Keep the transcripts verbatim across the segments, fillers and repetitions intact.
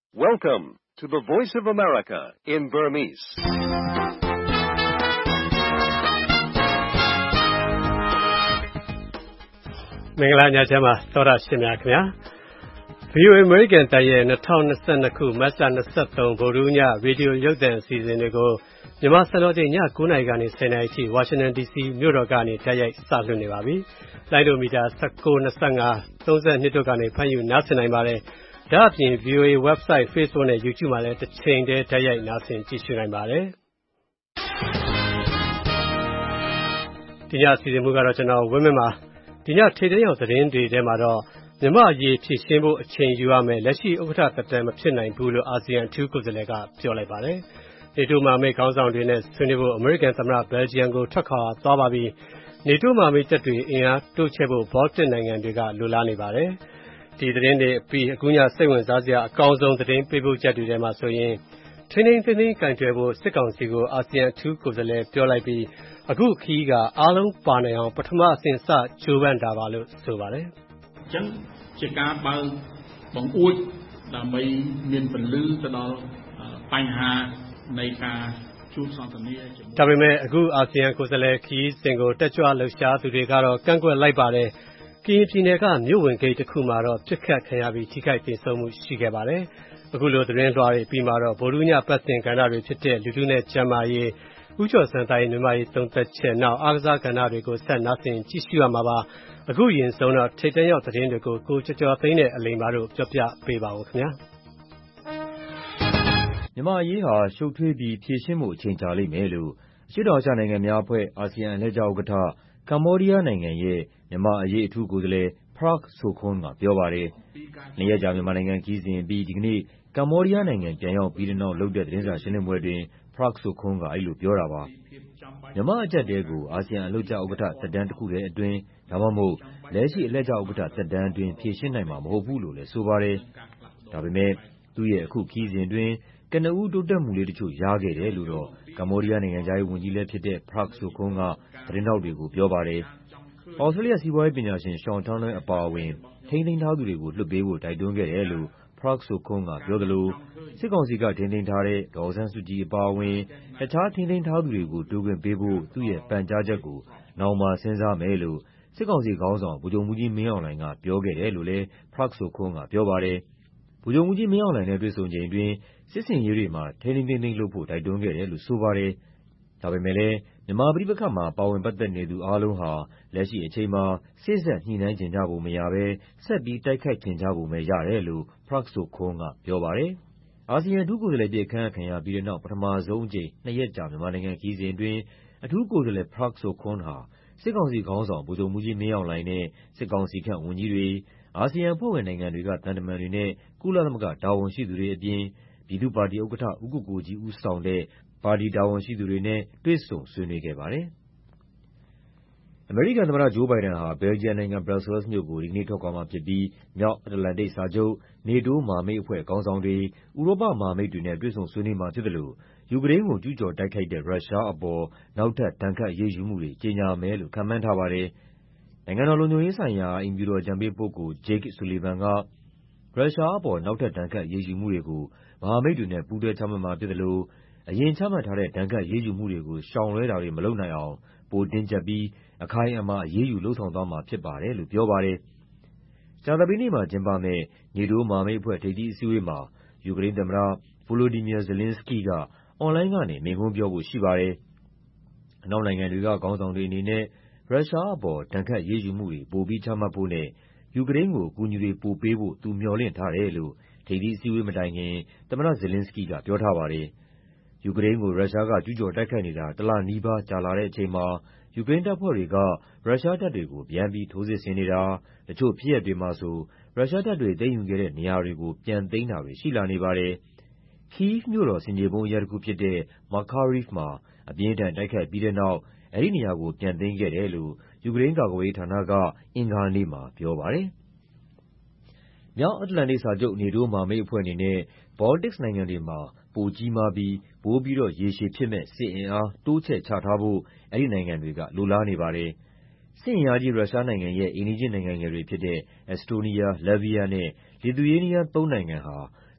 Welcome to the Voice of America in Burmese. ။မင်္ဂလာညချမ်းပါသောရရှင်များခင်ဗျာ။ ဗွီအိုအေ American တပ်ရဲ့၂၀၂၂ခုမတ်လ၂၃ဗုဒ္ဓဟူးညရေဒီယိုရုပ်သံအစီအစဉ်တွေကိုမြန်မာစံတော်ချိန်ည၉နာရီကနေ၁၀နာရီအထိဝါရှင်တန်ဒီစီမြို့တော်ကနေတိုက်ရိုက်စလွှင့်နေပါပြီ။လိုင်းဒိုမီတာ၁၉ ၂၅ ၃၂တို့ကနေဖမ်းယူနားဆင်နိုင်ပါတယ်။ဒါအပြင် ဗွီအိုအေ website, Facebook နဲ့ YouTube မှာလည်းတစ်ချိန်တည်းတိုက်ရိုက်နားဆင်ကြည့်ရှုနိုင်ပါတယ်။ဒီညအစီအစဉ်မူကတော့ကျွန်တော်ဝင်းမင်းပါ။ဒီညထိပ်တန်းရောက်သတင်းတွေထဲမှာတော့မြန်မာအရေးဖြည့်ရှင်းဖို့အချိန်ယူရမယ်လက်ရှိဥက္ကဋ္ဌသက်တမ်းမဖြစ်နိုင်ဘူးလို့အာဆီယံအထူးကိုယ်စားလှယ်ကပြောလိုက်ပါတယ်။ NATO မဟာမိတ်ခေါင်းဆောင်တွေနဲ့ဆွေးနွေးဖို့အမေရိကန်သမ္မတဘယ်လ်ဂျီယံကိုထွက်ခွာသွားပါပြီ။ NATO မဟာမိတ်တပ်တွေအင်အားတိုးချဲ့ဖို့ Baltic နိုင်ငံတွေကလိုလားနေပါတယ်။ဒီသတင်းတွေအပြီးအခုညစိတ်ဝင်စားစရာအကောင်းဆုံးသတင်းပေးပို့ချက်တွေထဲမှာဆိုရင်ထိန်းထိန်းသိမ်းသိမ်းကင်တွယ်ဖို့စစ်ကောင်စီကိုအာဆီယံအထူးကိုယ်စားလှယ်ပြောလိုက်ပြီးအခုခရီးကအားလုံးပါနိုင်အောင်ပထမအဆင့်စကြိုးပမ်းတာပါလို့ဆိုပါတယ်။អញ្ចឹងជាការបើកបង្អួចដើម្បីមានពលឺទៅដល់បញ្ហានៃការជួបសន្ទនាဒါပေမဲ့အခုအာဆီယံကိုယ်စားလှယ်ခရီးစဉ်ကိုတက်ကြွလှုပ်ရှားသူတွေကတော့ကန့်ကွက်လိုက်ပါတယ်။ကရင်ပြည်နယ်ကမြို့ဝင်ဂိတ်တစ်ခုမှာတော့ပြစ်ခတ်ခံရပြီးထိခိုက်ဒေဆုံးမှုရှိခဲ့ပါတယ်။အခုလိုသတင်းလွှာတွေပြီးမှတော့ဗိုလ်ရုံးညပတ်စဉ်ကဏ္ဍတွေဖြစ်တဲ့လူထုနဲ့ကျန်းမာရေးဥကျော်စံတိုင်းမြန်မာရေးသုံးသက်ချက်နောက်အားကစားကဏ္ဍတွေကိုဆက်နားဆင်ကြည့်ရှုရမှာပါ။အခုရင်ဆုံးတော့ထိပ်တန်းရောက်သတင်းတွေကိုကိုကျော်ကျော်သိန်းနဲ့အလိမ္မာတို့ပြောပြပေးပါဦးခင်ဗျာ။မြန်မာအရေးဟာရှုပ်ထွေးပြီးဖြေရှင်းမှုအချိန်ကြာလိမ့်မယ်လို့အရှေ့တောင်အာရှနိုင်ငံများအဖွဲ့အာဆီယံအလှည့်ကျဥက္ကဋ္ဌကမ္ဘောဒီးယားနိုင်ငံရဲ့မြန်မာအရေးအထူးကိုယ်စားလှယ် Prak Sokhonn ကပြောပါတယ်။နှစ်ရက်ကြာမြန်မာနိုင်ငံခရီးစဉ်အပြီးဒီကနေ့ကမ္ဘောဒီးယားနိုင်ငံပြန်ရောက်ပြီးတဲ့နောက်လုပ်တဲ့သတင်းစာရှင်းလင်းပွဲတွင် Prak Sokhonn ကအဲဒီလိုပြောတာပါ။မြန်မာအကျပ်အတည်းကိုအာဆီယံအလှည့်ကျဥက္ကဋ္ဌသက်တမ်းတစ်ခုတည်းအတွင်းဒါမှမဟုတ်လက်ရှိအလှည့်ကျဥက္ကဋ္ဌသက်တမ်းအတွင်းဖြေရှင်းနိုင်မှာမဟုတ်ဘူးလို့လည်းဆိုပါတယ်။ဒါပေမဲ့သူ့ရဲ့အခုခရီးစဉ်အတွင်းကနဦးတိုးတက်မှုလေးတချို့ရခဲ့တယ်လို့တော့ကမ္ဘောဒီးယားနိုင်ငံခြားရေးဝန်ကြီးလည်းဖြစ်တဲ့ Prak Sokhonn ကသတင်းထောက်တွေကိုပြောပါတယ်။ဩစတြေးလျစီးပွားရေးပညာရှင် Sean Turnell အပါအဝင်ထိန်းသိမ်းထားသူတွေကိုလွှတ်ပေးဖို့တိုက်တွန်းခဲ့တယ်လို့ Prak Sokhonn ကပြောသလိုစစ်ကောင်စီကထိန်းသိမ်းထားတဲ့ဒေါ်အောင်ဆန်းစုကြည်အပါအဝင်တခြားထိန်းသိမ်းထားသူတွေကိုတိုးခွင့်ပေးဖို့သူ့ရဲ့ပန်ကြားချက်ကိုနောင်မှာစဉ်းစားမယ်လို့စစ်ကောင်စီခေါင်းဆောင်ဗိုလ်ချုပ်မှူးကြီးမင်းအောင်လှိုင်ကပြောခဲ့တယ်လို့လည်း Prak Sokhonn ကပြောပါတယ်။ဗိုလ်ချုပ်မှူးကြီးမင်းအောင်လှိုင်နဲ့တွေ့ဆုံချိန်အတွင်းစစ်ဆင်ရေးတွေမှာထိန်းသိမ်းသိမ်းလုပ်ဖို့တိုက်တွန်းခဲ့တယ်လို့ဆိုပါတယ်။ဒါပေမဲ့လည်းမြန်မာပဋိပက္ခမှာပါဝင်ပတ်သက်နေသူအားလုံးဟာလက်ရှိအချိန်မှာစေ့စပ်ညှိနှိုင်းချင်ကြပုံမရဘဲဆက်ပြီးတိုက်ခိုက်ချင်ကြပုံပဲရတယ်လို့ Prak Sokhonn ကပြောပါတယ်။အာဆီယံအထူးကိုယ်စားလှယ်အဖြစ်ခန့်အပ်ခံရပြီးတဲ့နောက်ပထမဆုံးအကြိမ်နှစ်ရက်ကြာမြန်မာနိုင်ငံခရီးစဉ်အတွင်းအထူးကိုယ်စားလှယ် Prak Sokhonn ဟာစစ်ကောင်စီခေါင်းဆောင်ဗိုလ်ချုပ်မှူးကြီးမင်းအောင်လှိုင်နဲ့စစ်ကောင်စီခန့်ဝန်ကြီးတွေအာဆီယံအဖွဲ့ဝင်နိုင်ငံတွေကသံတမန်တွေနဲ့ကုလသမဂ္ဂတာဝန်ရှိသူတွေအပြင်ပြည်သူ့ပါတီဥက္ကဋ္ဌဦးကိုကိုကြီးဦးဆောင်တဲ့ပါတီတာဝန်ရှိသူတွေနဲ့တွေ့ဆုံဆွေးနွေးခဲ့ပါတယ်။အမေရိကန်သမ္မတဂျိုးဘိုင်ဒန်ဟာဘယ်လ်ဂျီယံနိုင်ငံဘရပ်ဆဲလ်စ်မြို့ကိုဒီကနေ့ထွက်ခွာမှာဖြစ်ပြီးမြောက်အတ္တလန္တိတ်စာချုပ် NATO မဟာမိတ်အဖွဲ့ခေါင်းဆောင်တွေဥရောပမဟာမိတ်တွေနဲ့တွေ့ဆုံဆွေးနွေးမှာဖြစ်သလိုယူကရိန်းကိုကျူးကျော်တိုက်ခိုက်တဲ့ရုရှားအပေါ်နောက်ထပ်ဒဏ်ခတ်အရေးယူမှုတွေကြေညာမယ်လို့ခန့်မှန်းထားပါတယ်။နိုင်ငံတော်လုံခြုံရေးဆိုင်ရာအိမ်ဖြူတော်အကြံပေးပုဂ္ဂိုလ် Jake Sullivan ကရုရှားအပေါ်နောက်ထပ်ဒဏ်ခတ်အရေးယူမှုတွေကိုမဟာမိတ်တွေနဲ့ပူးတွဲချမှတ်မှာဖြစ်သလိုအရင်ချမှတ်ထားတဲ့ဒဏ်ခတ်အရေးယူမှုတွေကိုရှောင်လွှဲတာတွေမလုပ်နိုင်အောင်ပိုတင်းကျပ်ပြီးအခိုင်အမာအရေးယူလုပ်ဆောင်သွားမှာဖြစ်ပါတယ်လို့ပြောပါတယ်။ကြာသပတေးနေ့မှာကျင်းပမယ့် NATO မဟာမိတ်အဖွဲ့ထိပ်သီးအစည်းအဝေးမှာယူကရိန်းသမ္မတ Volodymyr Zelenskyy ကအွန်လိုင်းကနေမိန့်ခွန်းပြောဖို့ရှိပါတယ်။အနောက်နိုင်ငံတွေကခေါင်းဆောင်တွေအနေနဲ့ရုရှားအပေါ်ဒဏ်ခတ်အရေးယူမှုတွေပိုပြီးချမှတ်ဖို့နဲ့ယူကရိန်းကိုအကူအညီတွေပိုပေးဖို့သူမျှော်လင့်ထားတယ်လို့ထိပ်သီးအစည်းအဝေးမတိုင်ခင်သမ္မတ Zelenskyy ကပြောထားပါတယ်။ယူကရိန်းကိုရုရှားကကျူးကျော်တိုက်ခိုက်နေတာတစ်လနီးပါးကြာလာတဲ့အချိန်မှာယူကရိန်းတပ်ဖွဲ့တွေကရုရှားတပ်တွေကိုပြန်ပြီးထိုးစစ်ဆင်နေတာတချို့ဖြစ်ရပ်တွေမှာဆိုရုရှားတပ်တွေသိမ်းယူခဲ့တဲ့နေရာတွေကိုပြန်သိမ်းတာတွေရှိလာနေပါတယ်။ Kyiv မြို့တော်ဆင်ခြေဖုံးအရပ်တစ်ခုဖြစ်တဲ့ Makariv မှာအပြင်းအထန်တိုက်ခိုက်ပြီးတဲ့နောက်အဲဒီနေရာကိုပြန်သိမ်းခဲ့တယ်လို့ယူကရိန်းကာကွယ်ရေးဌာနကအင်္ဂါနေ့မှာပြောပါတယ်။မြောက်အတ္တလန္တိတ်စာချုပ် NATO မဟာမိတ်အဖွဲ့အနေနဲ့ Baltics နိုင်ငံတွေမှာပိုကြီးမားပြီးပိုပြီးတော့ရေရှည်ဖြစ်မယ့်စစ်အင်အားတိုးချဲ့ချထားဖို့အဲဒီနိုင်ငံတွေကလိုလားနေပါတယ်။စစ်အင်အားကြီးရုရှားနိုင်ငံရဲ့အိမ်နီးချင်းနိုင်ငံငယ်တွေဖြစ်တဲ့ Estonia, Latvia နဲ့ Lithuania သုံးနိုင်ငံဟာ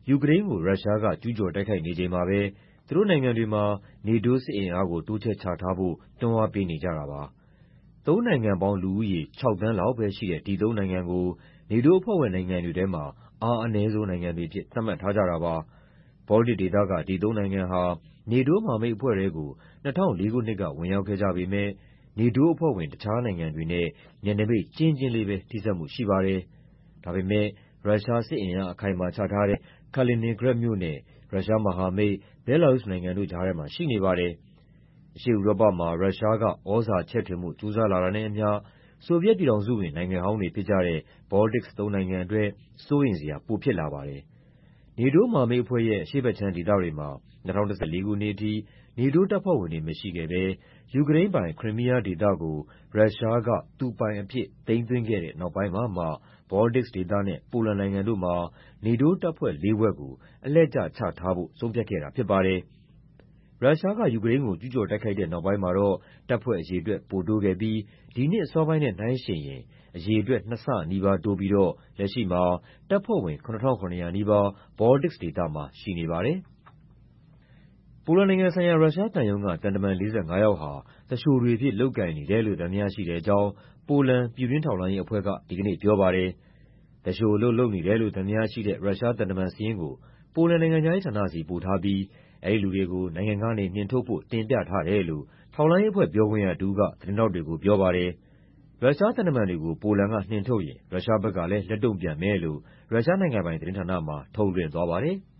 ယူကရိန်းကိုရုရှားကကျူးကျော်တိုက်ခိုက်နေချိန်မှာပဲသူတို့နိုင်ငံတွေမှာနေတိုးစစ်အင်အားကိုတိုးချဲ့ချထားဖို့တွန်းအားပေးနေကြတာပါ။သုံးနိုင်ငံပေါင်းလူဦးရေခြောက်သန်းလောက်ပဲရှိတဲ့ဒီသုံးနိုင်ငံကိုနေတိုးအဖွဲ့ဝင်နိုင်ငံတွေထဲမှာအားအနည်းဆုံးနိုင်ငံတွေအဖြစ်သတ်မှတ်ထားကြတာပါ။ဘောလတစ်ဒေသကဒီသုံးနိုင်ငံဟာနေတိုးမဟာမိတ်အဖွဲ့ထဲကို၂၀၀၄ခုနှစ်ကဝင်ရောက်ခဲ့ကြပေမဲ့နေတိုးအဖွဲ့ဝင်တခြားနိုင်ငံတွေနဲ့နယ်နိမိတ်ကျဉ်းကျဉ်းလေးပဲထိစပ်မှုရှိပါတယ်။ဒါပေမဲ့ရုရှားစစ်အင်အားအခိုင်အမာချထားတဲ့ Kaliningrad မြို့နဲ့ရုရှားမဟာမိတ်ဘဲလာရုစ်နိုင်ငံတို့ကြားထဲမှာရှိနေပါတယ်။အရှေ့ဥရောပမှာရုရှားကသြဇာချဲ့ထွင်ဖို့ကြိုးစားလာတာနဲ့အမျှဆိုဗီယက်ပြည်ထောင်စုဝင်နိုင်ငံဟောင်းတွေဖြစ်ကြတဲ့ Baltics သုံးနိုင်ငံအတွက်စိုးရိမ်စရာပိုဖြစ်လာပါတယ်။နေတိုးမဟာမိတ်အဖွဲ့ရဲ့အရှေ့ဘက်ခြမ်းဒေသတွေမှာ၂၀၁၄ခုနှစ်အထိနေတိုးတပ်ဖွဲ့ဝင်တွေမရှိခဲ့ဘဲယူကရိန်းပိုင် Crimea ဒေသကိုရုရှားကသူပိုင်အဖြစ်သိမ်းသွင်းခဲ့တဲ့နောက်ပိုင်းမှာမှ Baltics ဒေသနဲ့ပိုလန်နိုင်ငံတို့မှာနေတိုးတပ်ဖွဲ့လေးဖွဲ့ကိုအလှည့်ကျချထားဖို့ဆုံးဖြတ်ခဲ့တာဖြစ်ပါတယ်။ရုရှားကယူကရိန်းကိုကျူးကျော်တိုက်ခိုက်တဲ့နောက်ပိုင်းမှာတော့တပ်ဖွဲ့အရေအတွက်ပိုတိုးခဲ့ပြီးဒီနှစ်အစောပိုင်းနဲ့နှိုင်းယှဉ်ရင်အရေအတွက်နှစ်ဆနီးပါးတိုးပြီးတော့လက်ရှိမှာတပ်ဖွဲ့ဝင်ခုနစ်ထောင့်ခုနှစ်ရာနီးပါး Baltics ဒေသမှာရှိနေပါတယ်။ပိုလန်နိုင်ငံဆိုင်ရာရုရှားသံရုံးကသံတမန်လေးဆယ့်ငါးယောက်ဟာသူလျှိုတွေအဖြစ်လုပ်ကိုင်နေတယ်လို့သံသယရှိတဲ့အကြောင်းပိုလန်ပြည်တွင်းထောက်လှမ်းရေးအဖွဲ့ကဒီကနေ့ပြောပါတယ်။သူလျှိုအလုပ်လုပ်နေတယ်လို့သံသယရှိတဲ့ရုရှားသံတမန်စာရင်းကိုပိုလန်နိုင်ငံခြားရေးဌာနဆီပို့ထားပြီးအဲဒီလူတွေကိုနိုင်ငံကနေနှင်ထုတ်ဖို့တင်ပြထားတယ်လို့ထောက်လှမ်းရေးအဖွဲ့ပြောခွင့်ရတဦးကသတင်းထောက်တွေကိုပြောပါတယ်။ရုရှားသံတမန်တွေကိုပိုလန်ကနှင်ထုတ်ရင်ရုရှားဘက်ကလည်းလက်တုံ့ပြန်မယ်လို့ရုရှားနိုင်ငံပိုင်သတင်းဌာနမှာထုတ်လွှင့်သွားပါတယ်။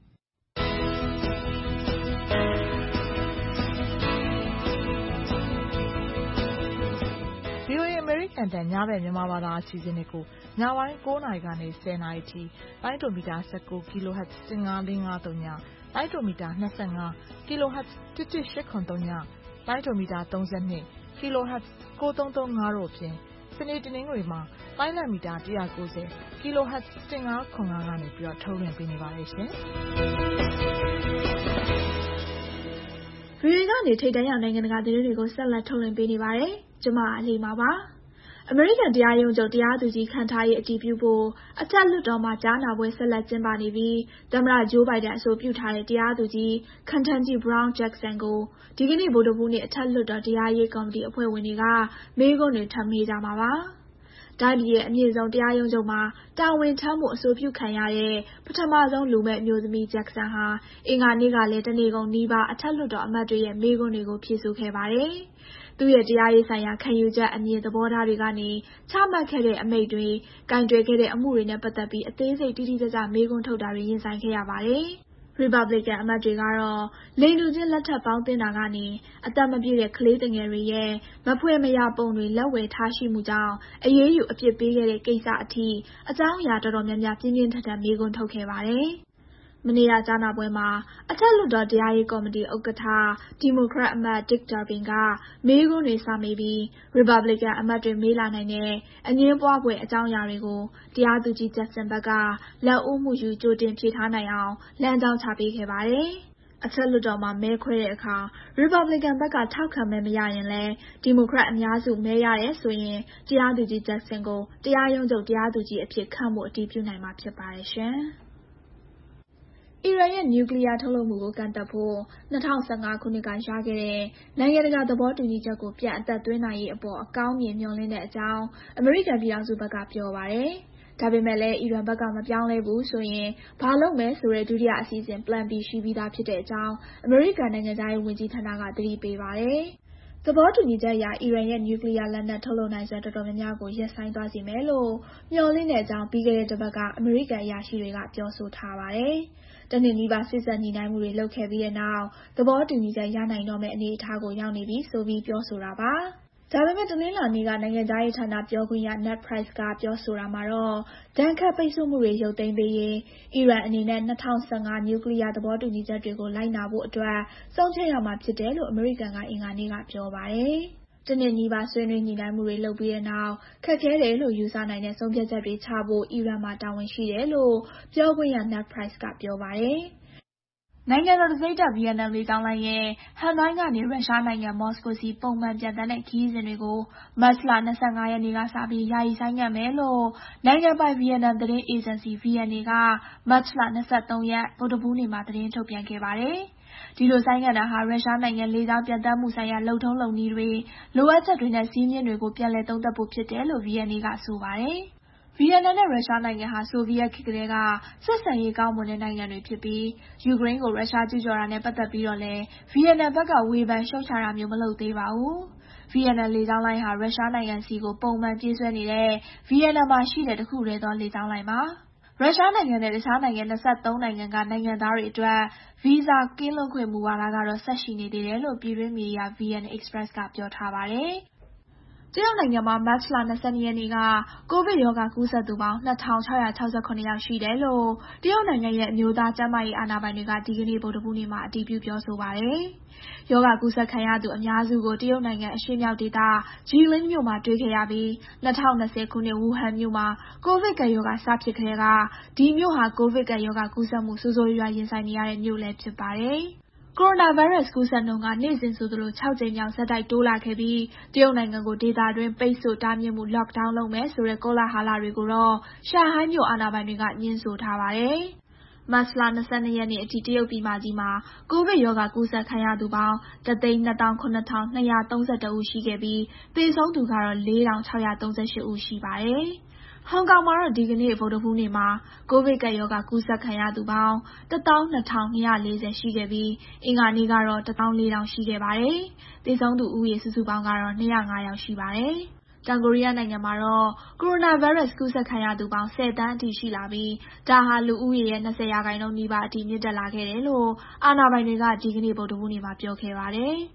ဗွီအိုအေ အမေရိကန်တန်ညဘက်မြန်မာဘာသာအစီအစဉ်တွေကိုညပိုင်းကိုးနာရီကနေဆယ်နာရီထိလိုင်းဒိုမီတာ၁၉ kHz ၁၅၄၅၃ညလိုင်းဒိုမီတာ၂၅ kHz ၁၁၈၇၃ညလိုင်းဒိုမီတာ၃၂ kHz ၉၃၃၅တို့အပြင်စနေတနင်္ဂနွေမှာလိုင်းလံမီတာ၁၉၀ kHz ၁၅၇၅ကနေပြီးတော့ထုတ်လွှင့်ပေးနေပါတယ်ရှင်။ဗွီအိုအေကနေထိပ်တန်းရောက်နိုင်ငံတကာသတင်းတွေကိုဆက်လက်ထုတ်လွှင့်ပေးနေပါတယ်။ကျွန်မအလေးပါပါ။အမေရိကန်တရားရုံးချုပ်တရားသူကြီးခန့်ထားရေးအတည်ပြုဖို့အထက်လွှတ်တော်မှာကြားနာပွဲဆက်လက်ကျင်းပနေပြီးသမ္မတဂျိုးဘိုင်ဒန်အဆိုပြုထားတဲ့တရားသူကြီး Ketanji Brown Jackson ကိုဒီကနေ့ဗုဒ္ဓဟူးနေ့အထက်လွှတ်တော်တရားရေးကော်မတီအဖွဲ့ဝင်တွေကမေးခွန်းတွေထပ်မေးကြမှာပါ။တိုင်းပြည်ရဲ့အမြင့်ဆုံးတရားရုံးချုပ်မှာတာဝန်ထမ်းဖို့အဆိုပြုခံရတဲ့ပထမဆုံးလူမဲ့အမျိုးသမီး Jackson ဟာအင်္ဂါနေ့ကလည်းတနေ့ကုန်နီးပါးအထက်လွှတ်တော်အမတ်တွေရဲ့မေးခွန်းတွေကိုဖြေဆိုခဲ့ပါတယ်။သူ့ရဲ့တရားရေးဆိုင်ရာခံယူချက်အမြင်သဘောထားတွေကနေချမှတ်ခဲ့တဲ့အမိန့်တွေကင်တွယ်ခဲ့တဲ့အမှုတွေနဲ့ပတ်သက်ပြီးအသေးစိတ်တိတိကျကျမေးခွန်းထုတ်တာတွေရင်ဆိုင်ခဲ့ရပါတယ်။ Republican အမတ်တွေကတော့လိင်တူချင်းလက်ထပ်ပေါင်းသင်းတာကနေအသက်မပြည့်တဲ့ကလေးသူငယ်တွေရဲ့မဖွယ်မရာပုံတွေလက်ဝယ်ထားရှိမှုကြောင့်အရေးယူအပြစ်ပေးခဲ့တဲ့ကိစ္စအထိအကြောင်းအရာတော်တော်များများပြင်းပြင်းထန်ထန်မေးခွန်းထုတ်ခဲ့ပါတယ်။မနေ့ကကြားနာပွဲမှာအထက်လွှတ်တော်တရားရေးကော်မတီဥက္ကဋ္ဌဒီမိုကရက်အမတ် Dick Durbin ကမေးခွန်းတွေစမေးပြီး Republican အမတ်တွေမေးလာနိုင်တဲ့အငြင်းပွားဖွယ်အကြောင်းအရာတွေကိုတရားသူကြီး Jackson ဘက်ကလက်ဦးမှုယူကြိုတင်ဖြေထားနိုင်အောင်လမ်းကြောင်းချပေးခဲ့ပါတယ်။အထက်လွှတ်တော်မှာမဲခွဲတဲ့အခါ Republican ဘက်ကထောက်ခံမဲမရရင်လည်းဒီမိုကရက်အများစုမဲရတယ်ဆိုရင်တရားသူကြီး Jackson ကိုတရားရုံးချုပ်တရားသူကြီးအဖြစ်ခန့်ဖို့အတည်ပြုနိုင်မှာဖြစ်ပါတယ်ရှင်။အီရန်ရဲ့နျူကလ িয়ার ထုတ်လုပ်မှုကိုကန့်သတ်ဖို့၂၀၁၅ခုနှစ်ကရခဲ့တဲ့နိုင်ငံတကာသဘောတူညီချက်ကိုပြန်အသက်သွင်းနိုင်ရေးအပေါ်အကောင်းမြင်မျှော်လင့်တဲ့အကြောင်းအမေရိကန်ပြည်ထောင်စုဘက်ကပြောပါတယ်။ဒါပေမဲ့လည်းအီရန်ဘက်ကမပြောင်းလဲဘူးဆိုရင်ဘာလုပ်မယ်ဆိုတဲ့ဒုတိယအစီအစဉ် Plan B ရှိပြီးသားဖြစ်တဲ့အကြောင်းအမေရိကန်နိုင်ငံခြားရေးဝန်ကြီးဌာနကသတိပေးပါတယ်။သဘောတူညီချက်အရအီရန်ရဲ့နျူကလ িয়ার လက်နက်ထုတ်လုပ်နိုင်စွမ်းတော်တော်များများကိုရပ်ဆိုင်းသွားစေမယ်လို့မျှော်လင့်တဲ့အကြောင်းပြီးခဲ့တဲ့တစ်ပတ်ကအမေရိကန်အရာရှိတွေကပြောဆိုထားပါတယ်။တနှစ်နီးပါးစစ်ဆက်ညှိနှိုင်းမှုတွေလုပ်ခဲ့ပြီးတဲ့နောက်သဘောတူညီချက်ရနိုင်တော့မယ့်အနေအထားကိုရောက်နေပြီဆိုပြီးပြောဆိုတာပါ။ဒါပေမဲ့တနင်္လာနေ့ကနိုင်ငံခြားရေးဌာနပြောခွင့်ရ Ned Price ကပြောဆိုတာမှာတော့ဒဏ်ခတ်ပိတ်ဆို့မှုတွေရုပ်သိမ်းပေးရေးအီရန်အနေနဲ့၂၀၁၅နျူကလ িয়ার သဘောတူညီချက်တွေကိုလိုက်နာဖို့အတွက်ဆုံးဖြတ်ရမှာဖြစ်တယ်လို့အမေရိကန်ကအင်္ဂါနေ့ကပြောပါတယ်။တနှစ်နီးပါးဆွေးနွေးညှိနှိုင်းမှုတွေလုပ်ပြီးတဲ့နောက်ခက်ခဲတယ်လို့ယူဆနိုင်တဲ့ဆုံးဖြတ်ချက်တွေချဖို့အီရန်မှာတာဝန်ရှိတယ်လို့ပြောခွင့်ရ Ned Price ကပြောပါတယ်။နိုင်ငံတော်တစိမ့်တက်ဗီယက်နမ်လေကြောင်းလိုင်းရဲ့ဟန်နွိုင်းကနေရုရှားနိုင်ငံမော်စကိုစီပုံမှန်ပြန်တမ်းတဲ့ခရီးစဉ်တွေကိုမတ်လ၂၅ရက်နေ့ကစပြီးယာယီဆိုင်းငံ့မယ်လို့နိုင်ငံပိုင်ဗီယက်နမ်သတင်းအေဂျင်စီ ဗီ အန် အေ ကမတ်လ၂၃ရက်ဗုဒ္ဓဘူးနေ့မှာသတင်းထုတ်ပြန်ခဲ့ပါတယ်။ဒီလိုဆိုင်းငံ့တာဟာရုရှားနိုင်ငံလေကြောင်းပြန်တမ်းမှုဆိုင်ရာလုပ်ထုံးလုပ်နည်းတွေလိုအပ်ချက်တွေနဲ့စည်းမျဉ်းတွေကိုပြန်လည်သုံးသပ်ဖို့ဖြစ်တယ်လို့ ဗီ အန် အေ ကဆိုပါတယ်။ဗီယက်နမ်နဲ့ရုရှားနိုင်ငံဟာဆိုဗီယက်ခေတ်ကတည်းကဆက်ဆံရေးကောင်းမွန်တဲ့နိုင်ငံတွေဖြစ်ပြီးယူကရိန်းကိုရုရှားကျူးကျော်တာနဲ့ပတ်သက်ပြီးတော့လည်းဗီယက်နမ်ဘက်ကဝေဖန်ရှုတ်ချတာမျိုးမလုပ်သေးပါဘူး။ဗီယက်နမ်လေကြောင်းလိုင်းဟာရုရှားနိုင်ငံစီကိုပုံမှန်ပြေးဆွဲနေတဲ့ဗီယက်နမ်မှာရှိတဲ့တခုတည်းသောလေကြောင်းလိုင်းပါ။ရုရှားနိုင်ငံနဲ့တခြားနိုင်ငံ၂၃နိုင်ငံကနိုင်ငံသားတွေအတွက်ဗီဇာကင်းလွတ်ခွင့်မူဝါဒကတော့ဆက်ရှိနေသေးတယ်လို့ပြည်တွင်းမီဒီယာ ဗီ အန် အေ Express ကပြောထားပါတယ်။တရုတ်နိုင်ငံမှာမတ်လ၂၂ရက်နေ့ကကိုဗစ်ရောဂါကူးစက်သူပေါင်း၂ထောင်၆ရာ၆ဆယ့်ခုနှစ်ယောက်ရှိတယ်လို့တရုတ်နိုင်ငံရဲ့အမျိုးသားကျန်းမာရေးအာဏာပိုင်တွေကဒီကနေ့ဗုဒ္ဓဘူးနေ့မှာအတည်ပြုပြောဆိုပါတယ်။ရောဂါကူးစက်ခံရသူအများစုကိုတရုတ်နိုင်ငံအရှေ့မြောက်ဒေသဂျီလင်းမြို့မှာတွေ့ခဲ့ရပြီး၂၀၂၀ခုနှစ်ဝူဟန်မြို့မှာကိုဗစ်ကပ်ရောဂါစဖြစ်ကတည်းကဒီမြို့ဟာကိုဗစ်ကပ်ရောဂါကူးစက်မှုဆိုးဆိုးရွားရွားရင်ဆိုင်နေရတဲ့မြို့လည်းဖြစ်ပါတယ်။ကိုရိုနာဗိုင်းရပ်စ်ကူးစက်နှုန်းကနေ့စဉ်ဆိုသလို၆ကြိမ်မြောက်ဆက်တိုက်တိုးလာခဲ့ပြီးတရုတ်နိုင်ငံကိုဒေသတွင်းပိတ်ဆို့တားမြစ်မှု lockdown လုပ်မယ်ဆိုတဲ့ကောလဟာလတွေကိုတော့ရှာဟိုင်းမြို့အာဏာပိုင်တွေကညှင်းဆိုထားပါတယ်။မတ်လ၂၂ရက်နေ့အထိတရုတ်ပြည်မကြီးမှာကိုဗစ်ရောဂါကူးစက်ခံရသူပေါင်းတစ်သိန်းနှစ်သောင်းခုနှစ်ထောင်နှစ်ရာသုံးဆယ့်တစ်ဦးရှိခဲ့ပြီးသေဆုံးသူကတော့လေးထောင်ခြောက်ရာသုံးဆယ့်ရှစ်ဦးရှိပါတယ်။ဟောင်ကောင်မှာတော့ဒီကနေ့ဗုဒ္ဓဟူးနေ့မှာကိုဗစ်ကပ်ရောဂါကူးစက်ခံရသူပေါင်းတစ်သောင်းနှစ်ထောင်နှစ်ရာလေးဆယ်ရှိခဲ့ပြီးအင်္ဂါနေ့ကတော့တစ်သောင်းလေးထောင်ရှိခဲ့ပါတယ်။သေဆုံးသူဦးရေစုစုပေါင်းကတော့နှစ်ရာငါးယောက်ရှိပါတယ်။တောင်ကိုရီးယားနိုင်ငံမှာတော့ကိုရိုနာဗိုင်းရပ်စ်ကူးစက်ခံရသူပေါင်းဆယ်သန်းအထိရှိလာပြီးဒါဟာလူဦးရေရဲ့၂၀ရာခိုင်နှုန်းနီးပါးအထိမြင့်တက်လာခဲ့တယ်လို့အာဏာပိုင်တွေကဒီကနေ့ဗုဒ္ဓဟူးနေ့မှာပြောခဲ့ပါတယ်။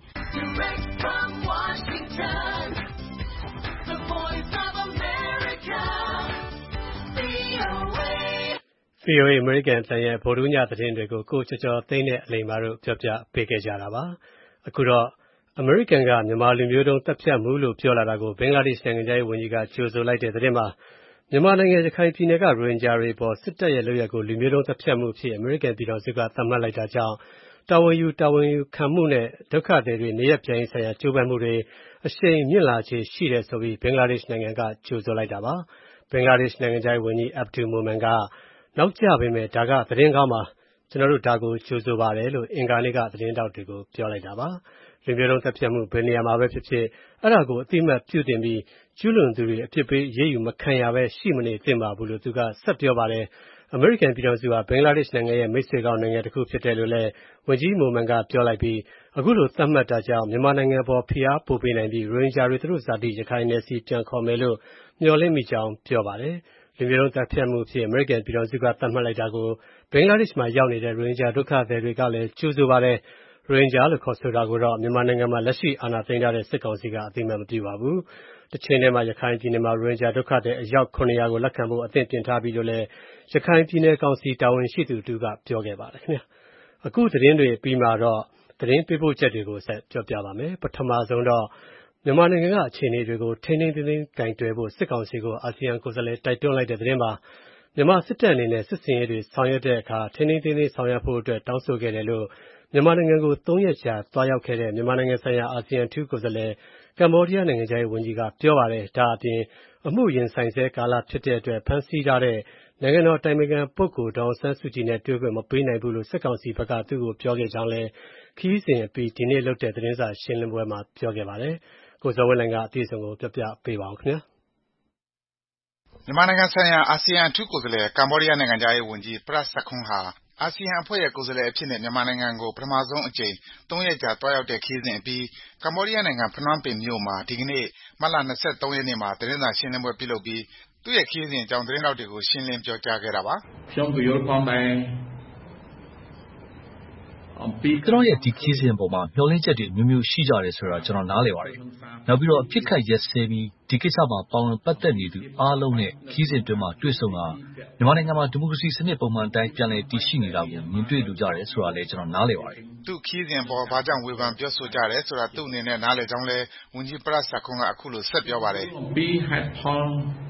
ဗွီအိုအေ အမေရိကန်အသံရဲ့ဗုဒ္ဓဟူးညသတင်းတွေကိုကိုကျော်ကျော်သိန်းနဲ့အလိမ္မာတို့ပြောပြပေးခဲ့ကြတာပါ။အခုတော့အမေရိကန်ကမြန်မာလူမျိုးတုံးတပ်ဖြတ်မှုလို့ပြောလာတာကိုဘင်္ဂလားဒေ့ရှ်နိုင်ငံသားရေးဝန်ကြီးကကြိုဆိုလိုက်တဲ့သတင်းမှာမြန်မာနိုင်ငံရခိုင်ပြည်နယ်ကရိုဟင်ဂျာတွေပေါ်စစ်တပ်ရဲ့လုပ်ရက်ကိုလူမျိုးတုံးတပ်ဖြတ်မှုအဖြစ်အမေရိကန်ပြည်ထောင်စုကသတ်မှတ်လိုက်တာကြောင့်တာဝန်ယူတာဝန်ယူခံမှုနဲ့ဒုက္ခသည်တွေနေရပ်ပြန်ရေးဆိုင်ရာကြိုးပမ်းမှုတွေအရှိန်မြင့်လာခြေရှိတယ်ဆိုပြီးဘင်္ဂလားဒေ့ရှ်နိုင်ငံကကြိုဆိုလိုက်တာပါ။ဘင်္ဂလားဒေ့ရှ်နိုင်ငံသားရေးဝန်ကြီးအဗ္ဒူမိုမန်ကနောက်ကျပေမဲ့ဒါကသတင်းကောင်းပါကျွန်တော်တို့ဒါကိုကြိုဆိုပါတယ်လို့အင်္ဂါနေ့ကသတင်းတောက်တွေကိုပြောလိုက်တာပါလူမျိုးတုံးတပ်ဖြတ်မှုဘယ်နေရာမှာပဲဖြစ်ဖြစ်အဲ့ဒါကိုအတိမတ်ပြုတင်ပြီးကျူးလွန်သူတွေအဖြစ်ပေးရေးယူမခံရပဲရှိမနေသင့်ပါဘူးလို့သူကဆက်ပြောပါတယ်အမေရိကန်ပြည်ထောင်စုဟာဘင်္ဂလားဒေ့ရှ်နိုင်ငံရဲ့မိတ်ဆွေကောင်းနိုင်ငံတစ်ခုဖြစ်တယ်လို့လည်းဝန်ကြီးမိုမန်ကပြောလိုက်ပြီးအခုလိုသတ်မှတ်တာကြောင့်မြန်မာနိုင်ငံပေါ်ဖိအားပိုပေးနိုင်ပြီးရိုဟင်ဂျာတွေသူတို့ဇာတိရခိုင်နယ်စီပြန်ခေါ်မယ်လို့မျှော်လင့်မိကြောင်းပြောပါတယ်လူမျိုးတုံးတပ်ဖြတ်မှုအဖြစ်အမေရိကန်ပြည်ထောင်စုကသတ်မှတ်လိုက်တာကိုဘင်္ဂလားဒေ့ရှ်မှာရောက်နေတဲ့ရိုဟင်ဂျာဒုက္ခသည်တွေကလည်းကြိုဆိုပါတယ်။ရိုဟင်ဂျာလို့ခေါ်ဆိုတာကိုတော့မြန်မာနိုင်ငံမှာလက်ရှိအာဏာသိမ်းထားတဲ့စစ်ကောင်စီကအသိအမှတ်မပြုပါဘူး။တစ်ချိန်တည်းမှာရခိုင်ပြည်နယ်မှာရိုဟင်ဂျာဒုက္ခသည်အယောက်ခုနှစ်ရာကိုလက်ခံဖို့အသင့်ပြင်ထားပြီလို့လည်းရခိုင်ပြည်နယ်ကောင်စီတာဝန်ရှိသူတူကပြောခဲ့ပါတယ်ခင်ဗျာ။အခုသတင်းတွေပြီးမှတော့သတင်းပေးပို့ချက်တွေကိုဆက်ပြောပြပါမယ်။ပထမဆုံးတော့မြန်မာနိုင်ငံကအခြေအနေတွေကိုထိန်းထိန်းသိမ်းသိမ်းကင်တွယ်ဖို့စစ်ကောင်စီကိုအာဆီယံကိုယ်စားလှယ်တိုက်တွန်းလိုက်တဲ့သတင်းပါမြန်မာစစ်တပ်အနေနဲ့စစ်စင်ရေးတွေဆောင်ရွက်တဲ့အခါထိန်းသိမ်းသိမ်းသိမ်းဆောင်ရွက်ဖို့အတွက်တောင်းဆိုခဲ့တယ်လို့မြန်မာနိုင်ငံကိုသုံးရက်ကြာသွားရောက်ခဲ့တဲ့မြန်မာနိုင်ငံဆိုင်ရာအာဆီယံအထူးကိုယ်စားလှယ်ကမ္ဘောဒီးယားနိုင်ငံသားရေးဝန်ကြီးကပြောပါတယ်ဒါအပြင်အမှုရင်ဆိုင်ဆဲကာလဖြစ်တဲ့အတွက်ဖမ်းဆီးထားတဲ့နိုင်ငံတော်တိုင်ပင်ခံပုဂ္ဂိုလ်ဒေါ်အောင်ဆန်းစုကြည်နဲ့တွေ့ခွင့်မပေးနိုင်ဘူးလို့စစ်ကောင်စီဘက်ကသူ့ကိုပြောခဲ့ကြောင်းလည်းခီးစဉ်အပြီးဒီနေ့လုပ်တဲ့သတင်းစာရှင်းလင်းပွဲမှာပြောခဲ့ပါတယ်ကိုဇော်ဝင်းလိုင်ကအသေးစုံကိုပြပြပေးပါဦးခင်ဗျာမြန်မာနိုင်ငံဆိုင်ရာအာဆီယံအထူးကိုယ်စားလှယ်ကမ္ဘောဒီးယားနိုင်ငံသားရေးဝန်ကြီး Prak Sakhonn ဟာအာဆီယံအဖွဲ့ရဲ့ကိုယ်စားလှယ်အဖြစ်နဲ့မြန်မာနိုင်ငံကိုပထမဆုံးအကြိမ်သုံးရက်ကြာသွားရောက်တဲ့ခရီးစဉ်အပြီးကမ္ဘောဒီးယားနိုင်ငံဖနွမ်းပင်မြို့မှာဒီကနေ့မတ်လ၂၃ရက်နေ့မှာသတင်းစာရှင်းလင်းပွဲပြုလုပ်ပြီးသူ့ရဲ့ခရီးစဉ်အကြောင်းသတင်းတောက်တွေကိုရှင်းလင်းပြောကြားခဲ့တာပါ။ខ្ញុំကယုံផងដែរကျွန်တော်ရဲ့ဒီခီးစဉ်အပေါ်မှာမျှော်လင့်ချက်တွေမျိုးမျိုးရှိကြတယ်ဆိုတာကျွန်တော်နားလည်ပါတယ်။နောက်ပြီးတော့အဖြစ်ခတ်ရက်စဲပြီးဒီကိစ္စမှာပါဝင်ပတ်သက်နေသူအားလုံးနဲ့ခီးစဉ်တွင်မှာတွေ့ဆုံတာမြန်မာနိုင်ငံမှာဒီမိုကရေစီစနစ်ပုံမှန်အတိုင်းပြန်လည်တည်ရှိနေတာကိုမြင်တွေ့လိုကြတယ်ဆိုတာလည်းကျွန်တော်နားလည်ပါတယ်။သူ့ခီးစဉ်ပေါ်ဘာကြောင့်ဝေဖန်ပြောဆိုကြတယ်ဆိုတာသူ့အနေနဲ့နားလည်ကြောင်းလဲဝန်ကြီး Prak Sakhonn ကအခုလိုဆက်ပြောပါတယ်။ပြီးဟတ်ផល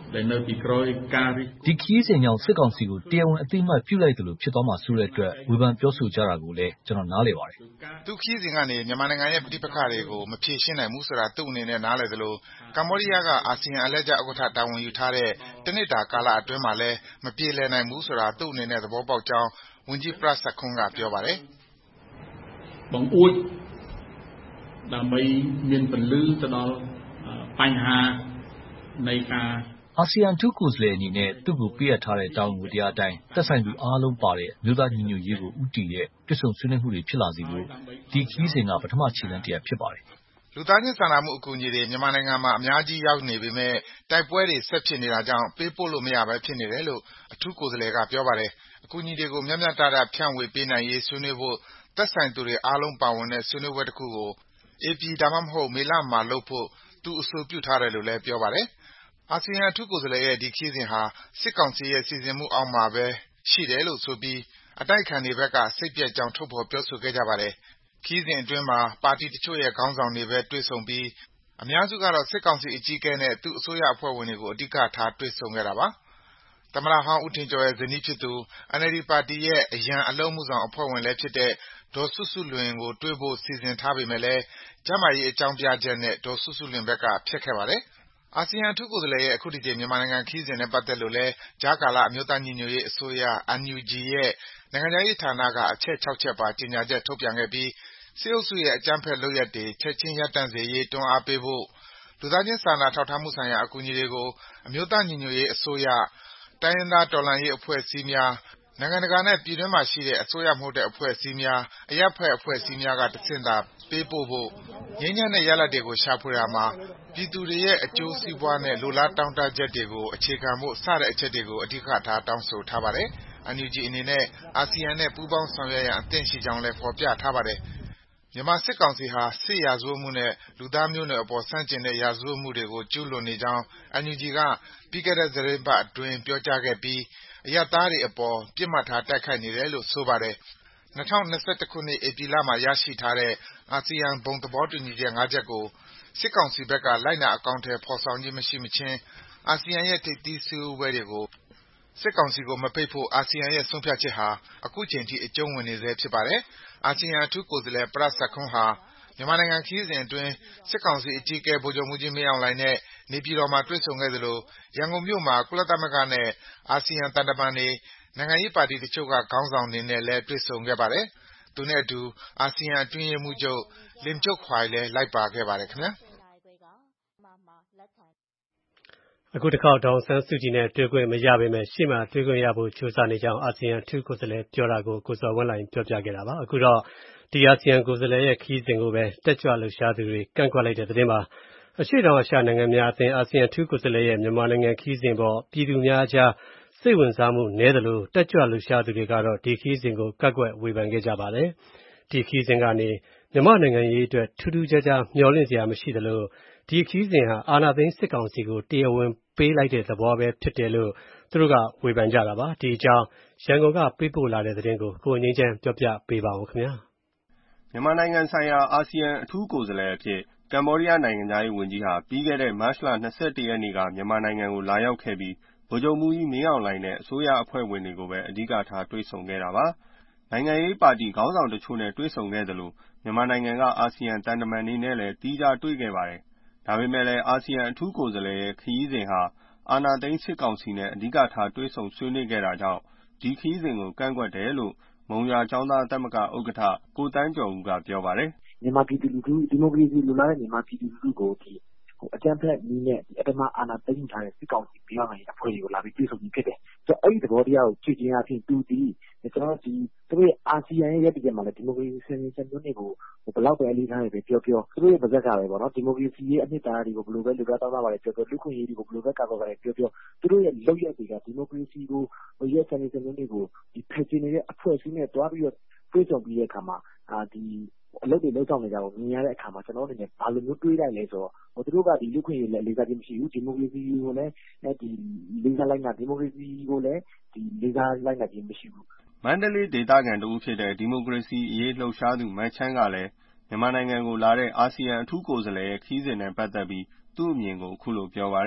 ဒီခရီးစဉ်ကြောင့်စစ်ကောင်စီကိုတရားဝင်အသိအမှတ်ပြုလိုက်သလိုဖြစ်သွားမှာစိုးတဲ့အတွက်ဝေဖန်ပြောဆိုကြတာကိုလည်းကျွန်တော်နားလည်ပါတယ်။သူခရီးစဉ်ကနေမြန်မာနိုင်ငံရဲ့ပဋိပက္ခတွေကိုမဖြေရှင်းနိုင်ဘူးဆိုတာသူ့အနေနဲ့နားလည်သလိုကမ္ဘောဒီးယားကအာဆီယံအလှည့်ကျဥက္ကဋ္ဌတာဝန်ယူထားတဲ့တနှစ်တာကာလအတွင်းမှာလည်းမပြေလည်နိုင်ဘူးဆိုတာသူ့အနေနဲ့သဘောပေါက်ကြောင်းဝန်ကြီး Prak Sakhonn ကပြောပါတယ်။បងអួចដើម្បីមានពលឺទៅដល់បញ្ហានៃការအာဆီယံအထူးကိုယ်စားလှယ်အနေနဲ့သူ့ကိုပေးအပ်ထားတဲ့တာဝန်ဝတ္တရားအတိုင်းသက်ဆိုင်သူအားလုံးပါတဲ့အမျိုးသားညီညွတ်ရေးကိုဦးတည်တဲ့တွစ်ဆုံဆွေးနွေးမှုတွေဖြစ်လာစေဖို့ဒီခရီးစဉ်ကပထမခြေလှမ်းတစ်ရပ်ဖြစ်ပါတယ်။လူသားချင်းစာနာမှုအကူအညီတွေမြန်မာနိုင်ငံမှာအများကြီးရောက်နေပေမဲ့တိုက်ပွဲတွေဆက်ဖြစ်နေတာကြောင့်ပေးပို့လို့မရဘဲဖြစ်နေတယ်လို့အထူးကိုယ်စားလှယ်ကပြောပါတယ်။အကူအညီတွေကိုမျှမျှတတဖြန့်ဝေပေးနိုင်ရေးဆွေးနွေးဖို့သက်ဆိုင်သူတွေအားလုံးပါဝင်တဲ့ဆွေးနွေးပွဲတစ်ခုကိုဧပြီဒါမှမဟုတ်မေလမှာလုပ်ဖို့သူအဆိုပြုထားတယ်လို့လည်းပြောပါတယ်။အာဆီယံအထူးကိုယ်စားလှယ်ရဲ့ဒီခရီးစဉ်ဟာစစ်ကောင်စီရဲ့စီစဉ်မှုအောက်မှာပဲရှိတယ်လို့ဆိုပြီးအတိုက်အခံတွေဘက်ကစိတ်ပျက်ကြောင်းထုတ်ဖော်ပြောဆိုခဲ့ကြပါတယ်။ခရီးစဉ်အတွင်းမှာပါတီတချို့ရဲ့ခေါင်းဆောင်တွေပဲတွေ့ဆုံပြီးအများစုကတော့စစ်ကောင်စီအကြီးအကဲနဲ့သူ့အစိုးရအဖွဲ့ဝင်တွေကိုအဓိကထားတွေ့ဆုံခဲ့တာပါ။သမ္မတဟောင်းဦးထင်ကျော်ရဲ့ဇနီးဖြစ်သူ အန်အယ်လ်ဒီပါတီရဲ့အရန်အလုပ်အမှုဆောင်အဖွဲ့ဝင်လည်းဖြစ်တဲ့ဒေါ်စုစုလွင်ကိုတွေ့ဖို့စီစဉ်ထားပေမဲ့လည်းကျန်းမာရေးအကြောင်းပြချက်နဲ့ဒေါ်စုစုလွင်ဘက်ကဖျက်ခဲ့ပါတယ်။အာဆီယံအထူးကိုယ်စားလှယ်ရဲ့အခုတစ်ကြိမ်မြန်မာနိုင်ငံခရီးစဉ်နဲ့ပတ်သက်လို့လည်းကြားကာလအမျိုးသားညီညွတ်ရေးအစိုးရ အန်ယူဂျီရဲ့နိုင်ငံခြားရေးဌာနကအချက်၆ချက်ပါကြေညာချက်ထုတ်ပြန်ခဲ့ပြီးစစ်အုပ်စုရဲ့အကြမ်းဖက်လုပ်ရပ်တွေချက်ချင်းရပ်တန့်စေရေးတွန်းအားပေးဖို့လူသားချင်းစာနာထောက်ထားမှုဆိုင်ရာအကူအညီတွေကိုအမျိုးသားညီညွတ်ရေးအစိုးရ၊တိုင်းရင်းသားတော်လှန်ရေးအဖွဲ့အစည်းများ၊နိုင်ငံတကာနဲ့ပြည်တွင်းမှာရှိတဲ့အစိုးရမဟုတ်တဲ့အဖွဲ့အစည်းများ၊အရပ်ဘက်အဖွဲ့အစည်းများကတဆင့်သာပေးပို့ဖို့ငြိမ်းချမ်းတဲ့ရလဒ်တွေကိုရှာဖွေရာမှာပြည်သူတွေရဲ့အကျိုးစီးပွားနဲ့လိုလားတောင့်တချက်တွေကိုအခြေခံဖို့စတဲ့အချက်တွေကိုအဓိကထားတောင်းဆိုထားပါတယ်။ အန်ယူဂျီအနေနဲ့အာဆီယံနဲ့ပူးပေါင်းဆောင်ရွက်ရန်အသင့်ရှိကြောင်းလည်းဖော်ပြထားပါတယ်။မြန်မာစစ်ကောင်စီဟာစစ်ရာဇဝတ်မှုနဲ့လူသားမျိုးနွယ်အပေါ်ဆန့်ကျင်တဲ့ရာဇဝတ်မှုတွေကိုကျူးလွန်နေကြောင်းအန်ယူဂျီကပြီးခဲ့တဲ့သီတင်းပတ်အတွင်းပြောကြားခဲ့ပြီးအရပ်သားတွေအပေါ်ပစ်မှတ်ထားတိုက်ခိုက်နေတယ်လို့ဆိုပါတယ်။၂၀၂၁ခုနှစ်ဧပြီလမှာရရှိထားတဲ့အာဆီယံဘုံသဘောတူညီချက်၅ချက်ကိုစစ်ကောင်စီဘက်ကလိုက်နာအကောင်အထည်ဖော်ဆောင်ခြင်းမရှိမချင်းအာဆီယံရဲ့ထိပ်သီးစည်းဝေးပွဲတွေကိုစစ်ကောင်စီကိုမဖိတ်ဖို့အာဆီယံရဲ့ဆုံးဖြတ်ချက်ဟာအခုချိန်ထိအကျုံးဝင်နေဆဲဖြစ်ပါတယ်။အာဆီယံအထူးကိုယ်စားလှယ် Prak Sakhonn ဟာမြန်မာနိုင်ငံခရီးစဉ်အတွင်းစစ်ကောင်စီအကြီးအကဲဗိုလ်ချုပ်မှူးကြီးမင်းအောင်လှိုင်နဲ့နေပြည်တော်မှာတွေ့ဆုံခဲ့သလိုရန်ကုန်မြို့မှာကုလသမဂ္ဂနဲ့အာဆီယံသံတမန်တွေ၊နိုင်ငံရေးပါတီတချို့ကခေါင်းဆောင်တွေနဲ့လည်းတွေ့ဆုံခဲ့ပါတယ်။သူနဲ့အတူအာဆီယံအတွင်းရေးမှူးချုပ် Lim Jock Hoi လည်းလိုက်ပါခဲ့ပါတယ်ခင်ဗျာ။အခုတစ်ခေါက်ဒေါ်အောင်ဆန်းစုကြည်နဲ့တွေ့ခွင့်မရပေမဲ့ရှေ့မှာတွေ့ခွင့်ရဖို့ကြိုးစားနေကြောင်းအာဆီယံအထူးကိုယ်စားလှယ်ပြောတာကိုကိုဇော်ဝင်းလှိုင်ပြောပြခဲ့တာပါ။အခုတော့ဒီအာဆီယံကိုယ်စားလှယ်ရဲ့ခရီးစဉ်ကိုပဲတက်ကြွလှုပ်ရှားသူတွေကန့်ကွက်လိုက်တဲ့သတင်းမှာအရှေ့တောင်အာရှနိုင်ငံများအသင်းအာဆီယံအထူးကိုယ်စားလှယ်ရဲ့မြန်မာနိုင်ငံခရီးစဉ်ပေါ်ပြည်သူများအကြားစိတ်ဝင်စားမှုနည်းသလိုတက်ကြွလှုပ်ရှားသူတွေကတော့ဒီခရီးစဉ်ကိုကန့်ကွက်ဝေဖန်ခဲ့ကြပါတယ်။ဒီခရီးစဉ်ကနေမြန်မာနိုင်ငံရေးအတွက်ထူးထူးခြားခြားမျှော်လင့်စရာမရှိသလိုဒီခရီးစဉ်ဟာအာဏာသိမ်းစစ်ကောင်စီကိုတရားဝင်ပေးလိုက်တဲ့သဘောပဲဖြစ်တယ်လို့သူတို့ကဝေဖန်ကြတာပါ။ဒီအကြောင်းရန်ကုန်ကပေးပို့လာတဲ့သတင်းကိုကိုငြိမ်းချမ်းပြောပြပေးပါဦးခင်ဗျာ။မြန်မာနိုင်ငံဆိုင်ရာအာဆီယံအထူးကိုယ်စားလှယ်အဖြစ်ကမ္ဘောဒီးယားနိုင်ငံသားရေးဝန်ကြီးဟာပြီးခဲ့တဲ့မတ်လ၂၁ရက်နေ့ကမြန်မာနိုင်ငံကိုလာရောက်ခဲ့ပြီးဗိုလ်ချုပ်မှူးကြီးမင်းအောင်လှိုင်နဲ့အစိုးရအဖွဲ့ဝင်တွေကိုပဲအဓိကထားတွေ့ဆုံခဲ့တာပါ။နိုင်ငံရေးပါတီခေါင်းဆောင်တချို့နဲ့တွေ့ဆုံခဲ့သလိုမြန်မာနိုင်ငံကအာဆီယံတန်တမန်တွေနဲ့လည်းသီးခြားတွေ့ခဲ့ပါတယ်။ဒါပေမဲ့လည်းအာဆီယံအထူးကိုယ်စားလှယ်ရဲ့ခရီးစဉ်ဟာအာဏာသိမ်းစစ်ကောင်စီနဲ့အဓိကထားတွေ့ဆုံဆွေးနွေးခဲ့တာကြောင့်ဒီခရီးစဉ်ကိုကန့်ကွက်တယ်လို့မုံရွာကျောင်းသားသမဂ္ဂဥက္ကဋ္ဌကိုသန်းကျော်ဦးကပြောပါတယ်။မြန်မာပြည်သူလူထုဒီမိုကရေစီလိုလားတဲ့မြန်မာပြည်သူလူထုကိုဒီအကြမ်းဖက်နည်းနဲ့အတမအာဏာသိမ်းထားတဲ့စစ်ကောင်စီပြောင်းနေတဲ့အဖွဲ့တွေကိုလာပြီးတွေ့ဆုံပြီးဖြစ်တယ်။ဆိုတော့အဲ့ဒီသဘောတရားကိုကြည့်ခြင်းအပြင်သူဒီကျွန်တော်ဒီသူတို့ရဲ့အာဆီယံရဲ့ရည်တည်ချက်မှာလည်းဒီမိုကရေစီစံချိန်စံညွှန်းတွေကိုဘယ်လောက်ပဲအလေးထားရပဲပြောပြောသူတို့ရဲ့ပါဇက်ကပဲပေါ့နော်ဒီမိုကရေစီရဲ့အနှစ်သာရတွေကိုဘယ်လိုပဲလူသားတောင်းတာပါလေပြောပြောလူခွင့်ရေးတွေကိုဘယ်လိုပဲကာကွယ်ပါလေပြောပြောသူတို့ရဲ့လုပ်ရက်တွေကဒီမိုကရေစီကိုရဲ့စံချိန်စံညွှန်းတွေကိုဒီဖက်ချင်နေတဲ့အဖွဲ့အစည်းနဲ့တွားပြီးတော့တွေ့ဆုံပြီးတဲ့အခါမှာအာဒီအလုပ်တွေလုပ်ဆောင်နေကြကိုမြင်ရတဲ့အခါမှာကျွန်တော်တို့အနေနဲ့ဘာလိုမျိုးတွေးလိုက်လဲဆိုတော့ဟိုသူတို့ကဒီလူခွင့်ရေးလည်းလေးစားခြင်းမရှိဘူးဒီမိုကရေစီကိုလည်းဒီလေးစားလိုက်တာဒီမိုကရေစီကိုလည်းဒီလေးစားလိုက်တာခြင်းမရှိဘူးမန္တလေးဒေသခံတဦးဖြစ်တဲ့ဒီမိုကရေစီအရေးလှုပ်ရှားသူမန်းချမ်းကလည်းမြန်မာနိုင်ငံကိုလာတဲ့အာဆီယံအထူးကိုယ်စားလှယ်ရဲ့ခရီးစဉ်နဲ့ပတ်သက်ပြီးသူ့အမြင်ကိုအခုလိုပြောပါတယ်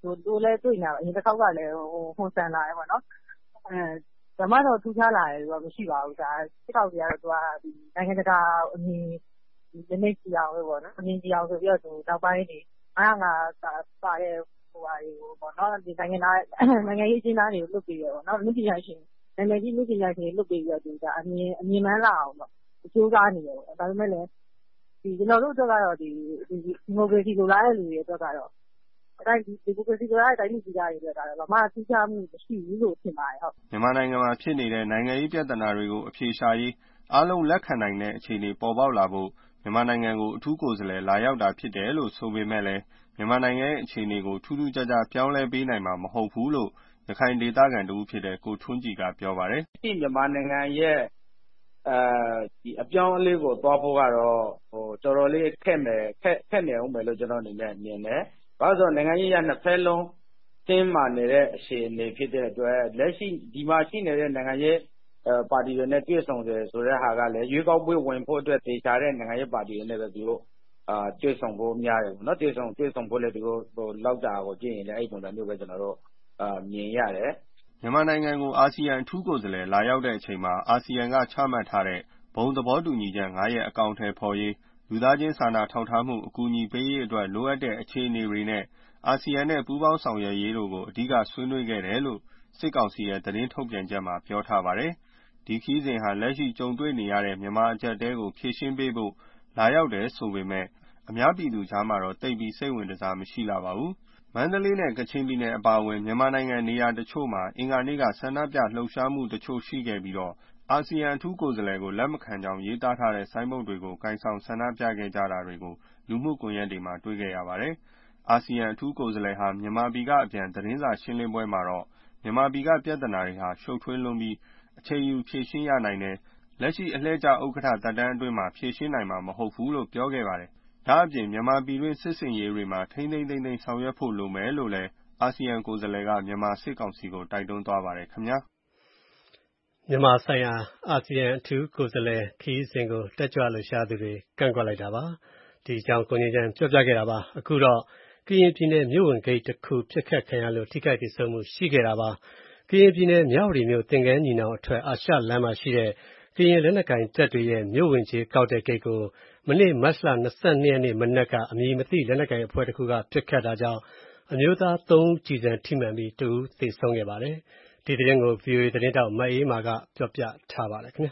တို့လည်းတွေ့နေတာပဲအရင်တစ်ခေါက်ကလည်းဟိုဟွန်ဆန်လာတယ်ပေါ့နော်အဲဒါမှတော့ထူးခြားလာတယ်တော့မရှိပါဘူးဒါစစ်ကောင်စီကတော့သူကနိုင်ငံတကာအမြင်ဒီနေ့ကြည့်အောင်လို့ပေါ့နော်အမြင်ကြည့်အောင်ဆိုပြီးတော့သူနောက်ပိုင်းဒီအားငါပါတဲ့ဟိုဟာတွေကိုပေါ့နော်ဒီနိုင်ငံသားနိုင်ငံရေးအကျဉ်းသားတွေကိုလွတ်ပြီးတော့ပေါ့နော်လူပညာရှင်နိုင်ငံကြီးလူပညာရှင်လွတ်ပြီးတော့သူကအမြင်အမြင်မှန်းလာအောင်ပေါ့အကျိုးကားနေတယ်ပေါ့ဒါပေမဲ့လည်းဒီကျွန်တော်တို့အတွက်ကတော့ဒီဒီမိုကရေစီလိုလားတဲ့လူတွေအတွက်ကတော့အဲ့ဒီဒီမိုကရေစီလိုလားတဲ့တိုင်းပြည်ကြီးတွေအတွက်ကတော့ဘာမှထူးခြားမှုမရှိဘူးလို့ထင်ပါတယ်ဟုတ်မြန်မာနိုင်ငံမှာဖြစ်နေတဲ့နိုင်ငံရေးပြဿနာတွေကိုအဖြေရှာရေးအားလုံးလက်ခံနိုင်တဲ့အခြေအနေပေါ်ပေါက်လာဖို့မြန်မာနိုင်ငံကိုအထူးကိုယ်စားလှယ်လာရောက်တာဖြစ်တယ်လို့ဆိုပေမဲ့လည်းမြန်မာနိုင်ငံရဲ့အခြေအနေကိုထူးထူးခြားခြားပြောင်းလဲပေးနိုင်မှာမဟုတ်ဘူးလို့ရခိုင်ဒေသခံတူဖြစ်တဲ့ကိုထွန်းကြည်ကပြောပါတယ်ဒီမြန်မာနိုင်ငံရဲ့အဲဒီအပြောင်းအလဲကိုသွားဖို့ကတော့ဟိုတော်တော်လေးခက်မယ်ခက်ခက်နေအောင်မယ်လို့ကျွန်တော်အနေနဲ့မြင်တယ်။ဘာလို့ဆိုနိုင်ငံရေးရနှစ်ဖက်လုံးတင်းမာနေတဲ့အခြေအနေဖြစ်တဲ့အတွက်လက်ရှိဒီမှာရှိနေတဲ့နိုင်ငံရေးပါတီတွေနဲ့တွေ့ဆုံတယ်ဆိုတဲ့ဟာကလည်းရွေးကောက်ပွဲဝင်ဖို့အတွက်တေချာတဲ့နိုင်ငံရေးပါတီတွေနဲ့ပဲသူတို့အာတွေ့ဆုံဖို့များတယ်ပေါ့နော်တွေ့ဆုံတွေ့ဆုံဖို့လည်းသူတို့ဟိုလောက်တာကိုကြည့်ရင်လည်းအဲ့ပုံစံမျိုးပဲကျွန်တော်တို့အာမြင်ရတယ်မြန်မာနိုင်ငံကိုအာဆီယံအထူးကိုယ်စားလှယ်လာရောက်တဲ့အချိန်မှာအာဆီယံကချမှတ်ထားတဲ့ဘုံသဘောတူညီချက်၅ရပ်အကောင့်ထဲပေါ်ရေးလူသားချင်းစာနာထောက်ထားမှုအကူအညီပေးရေးအတွက်လိုအပ်တဲ့အခြေအနေတွေနဲ့အာဆီယံနဲ့ပူးပေါင်းဆောင်ရွက်ရေးတို့ကိုအဓိကဆွေးနွေးခဲ့တယ်လို့စစ်ကောင်စီရဲ့သတင်းထုတ်ပြန်ချက်မှာပြောထားပါတယ်။ဒီခီးစဉ်ဟာလက်ရှိကြုံတွေ့နေရတဲ့မြန်မာအကြက်တဲကိုဖြည့်ရှင်းပေးဖို့လာရောက်တယ်ဆိုပေမဲ့အများပြည်သူကြားမှာတော့တိတ်ပြီးစိတ်ဝင်စားမရှိလာပါဘူး။မန္တလေးနဲ့ကချင်ပြည်နယ်အပါအဝင်မြန်မာနိုင်ငံနေရာတချို့မှာအင်္ဂါနေ့ကဆန္ဒပြလှုပ်ရှားမှုတချို့ရှိခဲ့ပြီးတော့အာဆီယံအထူးကိုယ်စားလှယ်ကိုလက်မခံကြောင်းရေးသားထားတဲ့ဆိုင်းဘုတ်တွေကိုကိုင်ဆောင်ဆန္ဒပြခဲ့ကြတာတွေကိုလူမှုကွန်ရက်တွေမှာတွေ့ခဲ့ရပါတယ်။အာဆီယံအထူးကိုယ်စားလှယ်ဟာမြန်မာပြည်ကအပြန်သတင်းစာရှင်းလင်းပွဲမှာတော့မြန်မာပြည်ကပြဿနာတွေဟာရှုပ်ထွေးလွန်းပြီးအချိန်ယူဖြေရှင်းရနိုင်တယ်လက်ရှိအလှည့်ကျဥက္ကဋ္ဌတပ်တန်းအတွင်းမှာဖြေရှင်းနိုင်မှာမဟုတ်ဘူးလို့ပြောခဲ့ပါတယ်။ဒါအပြင်မြန်မာပြည်တွင်းစစ်စင်ရေးတွေမှာထိမ့်သိမ့်သိမ့်သိမ့်ဆောင်ရွက်ဖို့လိုမယ်လို့လည်းအာဆီယံကိုယ်စားလှယ်ကမြန်မာစစ်ကောင်စီကိုတိုက်တွန်းသွားပါတယ်ခင်ဗျာမြန်မာဆိုင်ရာအာဆီယံအထူးကိုယ်စားလှယ်ခီးစဉ်ကိုတက်ကြွလှုပ်ရှားသူတွေကန့်ကွက်လိုက်တာပါဒီအကြောင်းကိုငြိမ်းချမ်းပြောပြခဲ့တာပါအခုတော့ကရင်ပြည်နယ်မြို့ဝင်ဂိတ်တစ်ခုပြစ်ခတ်ခံရလို့ထိခိုက်ဒေဆုံးမှုရှိခဲ့တာပါကရင်ပြည်နယ်မြောက်ရီမြို့သင်္ကန်းညီနောင်အထွက်အာရှလမ်းမှာရှိတဲ့ကရင်လက်နက်ကိုင်တပ်တွေရဲ့မြို့ဝင်ကြီးကောက်တဲ့ဂိတ်ကိုမနေ့မတ်လ၂၂ရက်နေ့မနက်ကအမည်မသိလက်နက်ကိုင်အဖွဲ့တစ်ခုကပြစ်ခတ်တာကြောင့်အမျိုးသားသုံးဦးကြည်စံထိမှန်ပြီးတစ်ဦးသေဆုံးခဲ့ပါတယ်ဒီသတင်းကို ဗွီအိုအေ သတင်းထောက်မအေးမာကပြောပြထားပါတယ်ခင်ဗျာ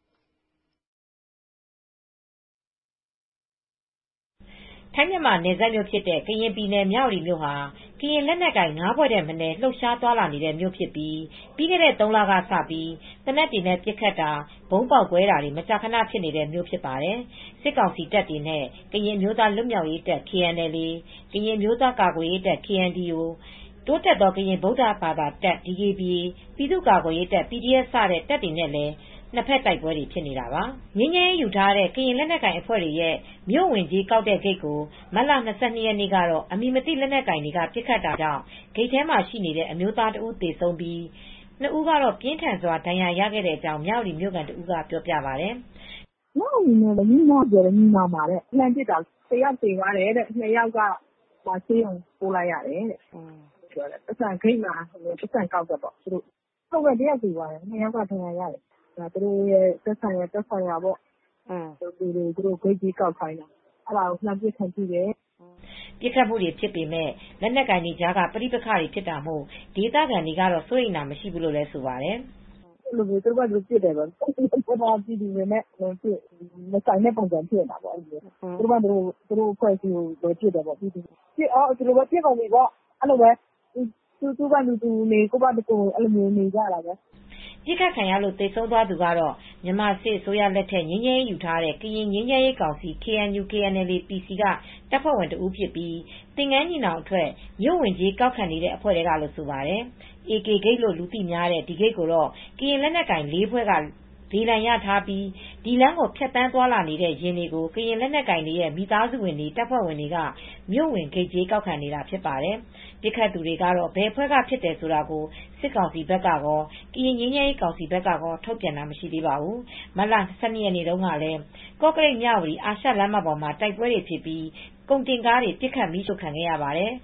ထိုင်းမြန်မာနယ်စပ်မြို့ဖြစ်တဲ့ကရင်ပြည်နယ်မြောက်ရီမြို့ဟာကရင်လက်နက်ကိုင်၅ဘွဲ့တဲ့မနယ်လှုပ်ရှားသွားလာနေတဲ့မြို့ဖြစ်ပြီးပြီးခဲ့တဲ့သုံးလကစပြီးသေနတ်တွေနဲ့ပစ်ခတ်တာဘုံပေါက်ကွဲတာတွေမကြာခဏဖြစ်နေတဲ့မြို့ဖြစ်ပါတယ်စစ်ကောင်စီတပ်တွေနဲ့ကရင်မျိုးသားလွတ်မြောက်ရေးတပ် K N L A ကရင်မျိုးသားကာကွယ်ရေးတပ် K N D O တိုးတက်သောကရင်ဗုဒ္ဓဘာသာတပ် D K B A ပြည်သူ့ကာကွယ်ရေးတပ် P D F စတဲ့တပ်တွေနဲ့လည်းနှစ်ဖက်တိုက်ပွဲတွေဖြစ်နေတာပါငင်းငယ်ယူထားတဲ့ကရင်လက်နက်ကိုင်အဖွဲ့တွေရဲ့မြို့ဝင်ကြီးကောက်တဲ့ဂိတ်ကိုမတ်လ၂၂ရက်နေ့ကတော့အမည်မသိလက်နက်ကိုင်တွေကပစ်ခတ်တာကြောင့်ဂိတ်ထဲမှာရှိနေတဲ့အမျိုးသားတဦးသေဆုံးပြီးနှစ်ဦးကတော့ပြင်းထန်စွာဒဏ်ရာရခဲ့တဲ့အကြောင်းမြောက်ရီမြို့ကန်တဦးကပြောပြပါတယ်မြောက်ရီနဲ့ညီနောင်ပြောတယ်ညီနောင်ပါတဲ့လှမ်းပစ်တာတယောက်သေသွားတယ်တဲ့နှစ်ယောက်ကမဆေးရုံပို့လိုက်ရတယ်တဲ့ပြောတယ်ပတ်စံဂိတ်မှာပတ်စံကောက်တော့သူတို့ဟုတ်ကဲ့တယောက်သေသွားတယ်နှစ်ယောက်ကဒဏ်ရာရတယ်သူတို့ရဲ့သက်ဆိုင်ရာသက်ဆိုင်ရာပေါ့အင်းသူတို့သူတို့ဂိတ်ကြီးကောက်ခိုင်းတာအဲ့ဒါကိုလှမ်းပစ်ခံကြည့်တယ်ပြစ်ခတ်မှုတွေဖြစ်ပေမဲ့လက်နက်ကိုင်တွေကြားကပဋိပက္ခတွေဖြစ်တာမို့ဒေသခံတွေကတော့စိုးရိမ်တာမရှိဘူးလို့လည်းဆိုပါတယ်လူတွေသူတို့ကသူပြစ်တယ်ပေါ့ဘာပြည်သူတွေနဲ့ပြစ်မဆိုင်တဲ့ပုံစံဖြစ်နေတာပေါ့အဲ့လိုသူတို့ကသူတို့သူတို့ဖွဲ့စီကိုပြစ်တယ်ပေါ့ပြည်သူပြစ်အောင်သူတို့ကပြစ်ကုန်ပြီပေါ့အဲ့လိုပဲသူသူကလူသူနေကိုပါတကူအဲ့လိုမျိုးနေကြတာပဲပြစ်ခတ်ခံရလို့သေဆုံးသွားသူကတော့မြန်မာစစ်အစိုးရလက်ထက်ငင်းငယ်ယူထားတဲ့ကရင်ငင်းငယ်ရေးကောင်စီ K N U K N L A P C ကတပ်ဖွဲ့ဝင်တဦးဖြစ်ပြီးသင်္ကန်းညီနောင်အထွက်မြို့ဝင်ကြီးကောက်ခံနေတဲ့အဖွဲ့တွေကလို့ဆိုပါတယ် A K ဂိတ်လို့လူသိများတဲ့ဒီဂိတ်ကိုတော့ကရင်လက်နက်ကိုင်၄ဖွဲ့ကဒီလန်ရထားပြီးဒီလမ်းကိုဖြတ်တန်းသွားလာနေတဲ့ရင်းတွေကိုကရင်လက်နက်ကိုင်တွေရဲ့မိသားစုဝင်တွေတပ်ဖွဲ့ဝင်တွေကမြို့ဝင်ဂိတ်ကြီးကောက်ခံနေတာဖြစ်ပါတယ်ပြစ်ခတ်သူတွေကတော့ဘယ်ဖွဲ့ကဖြစ်တယ်ဆိုတာကိုစစ်ကောင်စီဘက်ကကောကရင်ငင်းငယ်ရေးကောင်စီဘက်ကကောထုတ်ပြန်တာမရှိသေးပါဘူးမတ်လ၂၂ရက်နေ့တုန်းကလည်းကော့ကရိတ်မြဝတီအာရှလမ်းမပေါ်မှာတိုက်ပွဲတွေဖြစ်ပြီးကုန်တင်ကားတွေပြစ်ခတ်မိရှုခံခဲ့ရပါတယ်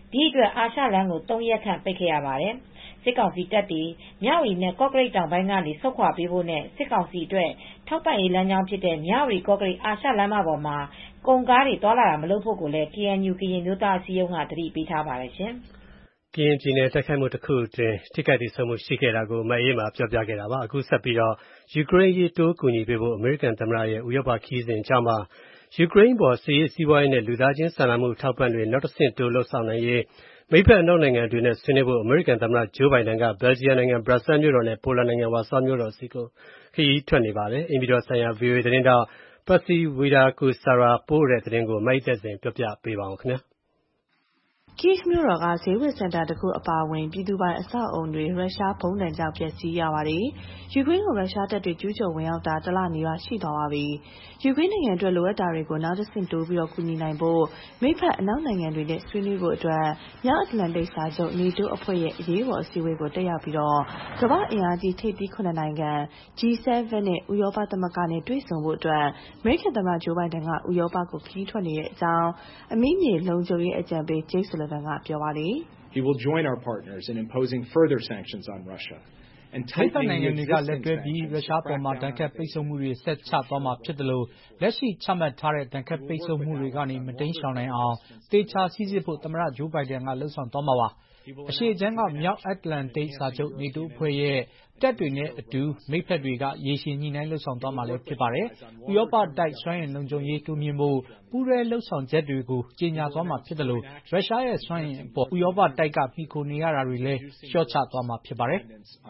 ဒီအတွက်အာရှလမ်းကိုသုံးရက်ခန့်ပိတ်ခဲ့ရပါတယ်။စစ်ကောင်စီတပ်တွေမြဝတီနဲ့ကော့ကရိတ်တောင်ပိုင်းကနေဆုတ်ခွာပေးဖို့နဲ့စစ်ကောင်စီအတွက်ထောက်ပံ့ရေးလမ်းကြောင်းဖြစ်တဲ့မြဝတီကော့ကရိတ်အာရှလမ်းမပေါ်မှာကုန်ကားတွေသွားလာတာမလုပ်ဖို့ကိုလည်း ကေအန်ယူ ကရင်မျိုးသားအစည်းအရုံးကသတိပေးထားပါတယ်ရှင်။ကရင်ပြည်နယ်တိုက်ခိုက်မှုတစ်ခုအတွင်းထိခိုက်ဒေဆုံးမှုရှိခဲ့တာကိုမအေးမှာပြောပြခဲ့တာပါအခုဆက်ပြီးတော့ယူကရိန်းရေးတိုးကူညီပေးဖို့အမေရိကန်သမ္မတရဲ့ဥရောပခီးစဉ်ကြောင့်မှာယူကရိန်းပေါ်စစ်ရေးစီးပွားရေးနဲ့လူသားချင်းစာနာမှုထောက်ပံ့တွေနောက်တစ်ဆင့်တိုးလှုပ်ဆောင်နိုင်ရေးမိဘအနောက်နိုင်ငံတွေနဲ့ဆွေးနွေးဖို့အမေရိကန်သမ္မတဂျိုးဘိုင်ဒန်ကဘယ်လ်ဂျီယံနိုင်ငံဘရပ်ဆဲမြို့တော်နဲ့ပိုလန်နိုင်ငံဝါဆောမြို့တော်စီကိုခရီးထွက်နေပါတယ်။အင်ပြည်တော်ဆိုင်ရာ ဗွီအိုအေ သတင်းတောက်ပတ်စီဝီဒါကူဆာရာပို့တဲ့သတင်းကိုမိုက်သက်စဉ်ပြောပြပေးပါဦးခင်ဗျာ။ကိဗ်မြို့တော်ကဈေးဝယ်စင်တာတစ်ခုအပါအဝင်ပြည်သူပိုင်အဆောက်အုံတွေရုရှားဘုံတံကြောင့်ပျက်စီးရပါတယ်။ယူကရိန်းကိုရုရှားတပ်တွေကျူးကျော်ဝင်ရောက်တာတလနီးပါးရှိသွားပါပြီ။ယူကရိန်းနိုင်ငံအတွက်လိုအပ်တာတွေကိုနောက်တစ်ဆင့်တိုးပြီးကူညီနိုင်ဖို့မိဖက်အနောက်နိုင်ငံတွေနဲ့ဆွေးနွေးဖို့အတွက်မြောက်အတ္တလန္တိတ်စာချုပ် နေတိုးအဖွဲ့ရဲ့အရေးပေါ်အစည်းအဝေးကိုတက်ရောက်ပြီးတော့ကမ္ဘာ့အင်အားကြီးထိပ်သီးခုနှစ်နိုင်ငံ ဂျီ ဆက်ဗန် နဲ့ဥရောပသမဂ္ဂနဲ့တွေ့ဆုံဖို့အတွက်အမေရိကန်သမ္မတဂျိုးဘိုင်ဒန်ကဥရောပကိုခရီးထွက်နေတဲ့အကြောင်းအမိမြေလုံခြုံရေးအကြံပေး Jake Sullivan ကပြောပါတယ်။ He will join our partners in imposing further sanctions on Russia and tightening နိုင်ငံတွေကလက်တွဲပြီးရုရှားပေါ်မှာဒဏ်ခတ်ပိတ်ဆို့မှုတွေဆက်ချသွားမှာဖြစ်တယ်လို့လက်ရှိချမှတ်ထားတဲ့ဒဏ်ခတ်ပိတ်ဆို့မှုတွေကနေမတိမ်းရှောင်နိုင်အောင်တေချာစီစစ်ဖို့သမ္မတဂျိုးဘိုင်ဒန်ကလှုံ့ဆော်သွားမှာပါ။အရှေ့ချမ်းကမြောက်အတ္တလန္တိတ်စာချုပ်နေတိုးအဖွဲ့ရဲ့တပ်တွေနဲ့အတူမိဖက်တွေကရေရှည်ညှိနှိုင်းလှုပ်ဆောင်သွားမှာလည်းဖြစ်ပါတယ်။ဥရောပတိုက်စွမ်းအင်လုံခြုံရေးတိုးမြှင့်ဖို့ပူးရဲလှုပ်ဆောင်ချက်တွေကိုကြေညာသွားမှာဖြစ်တယ်လို့ရုရှားရဲ့စွမ်းအင်အပေါ်ဥရောပတိုက်ကမှီခိုနေရတာတွေလည်းလျှော့ချသွားမှာဖြစ်ပါတယ်။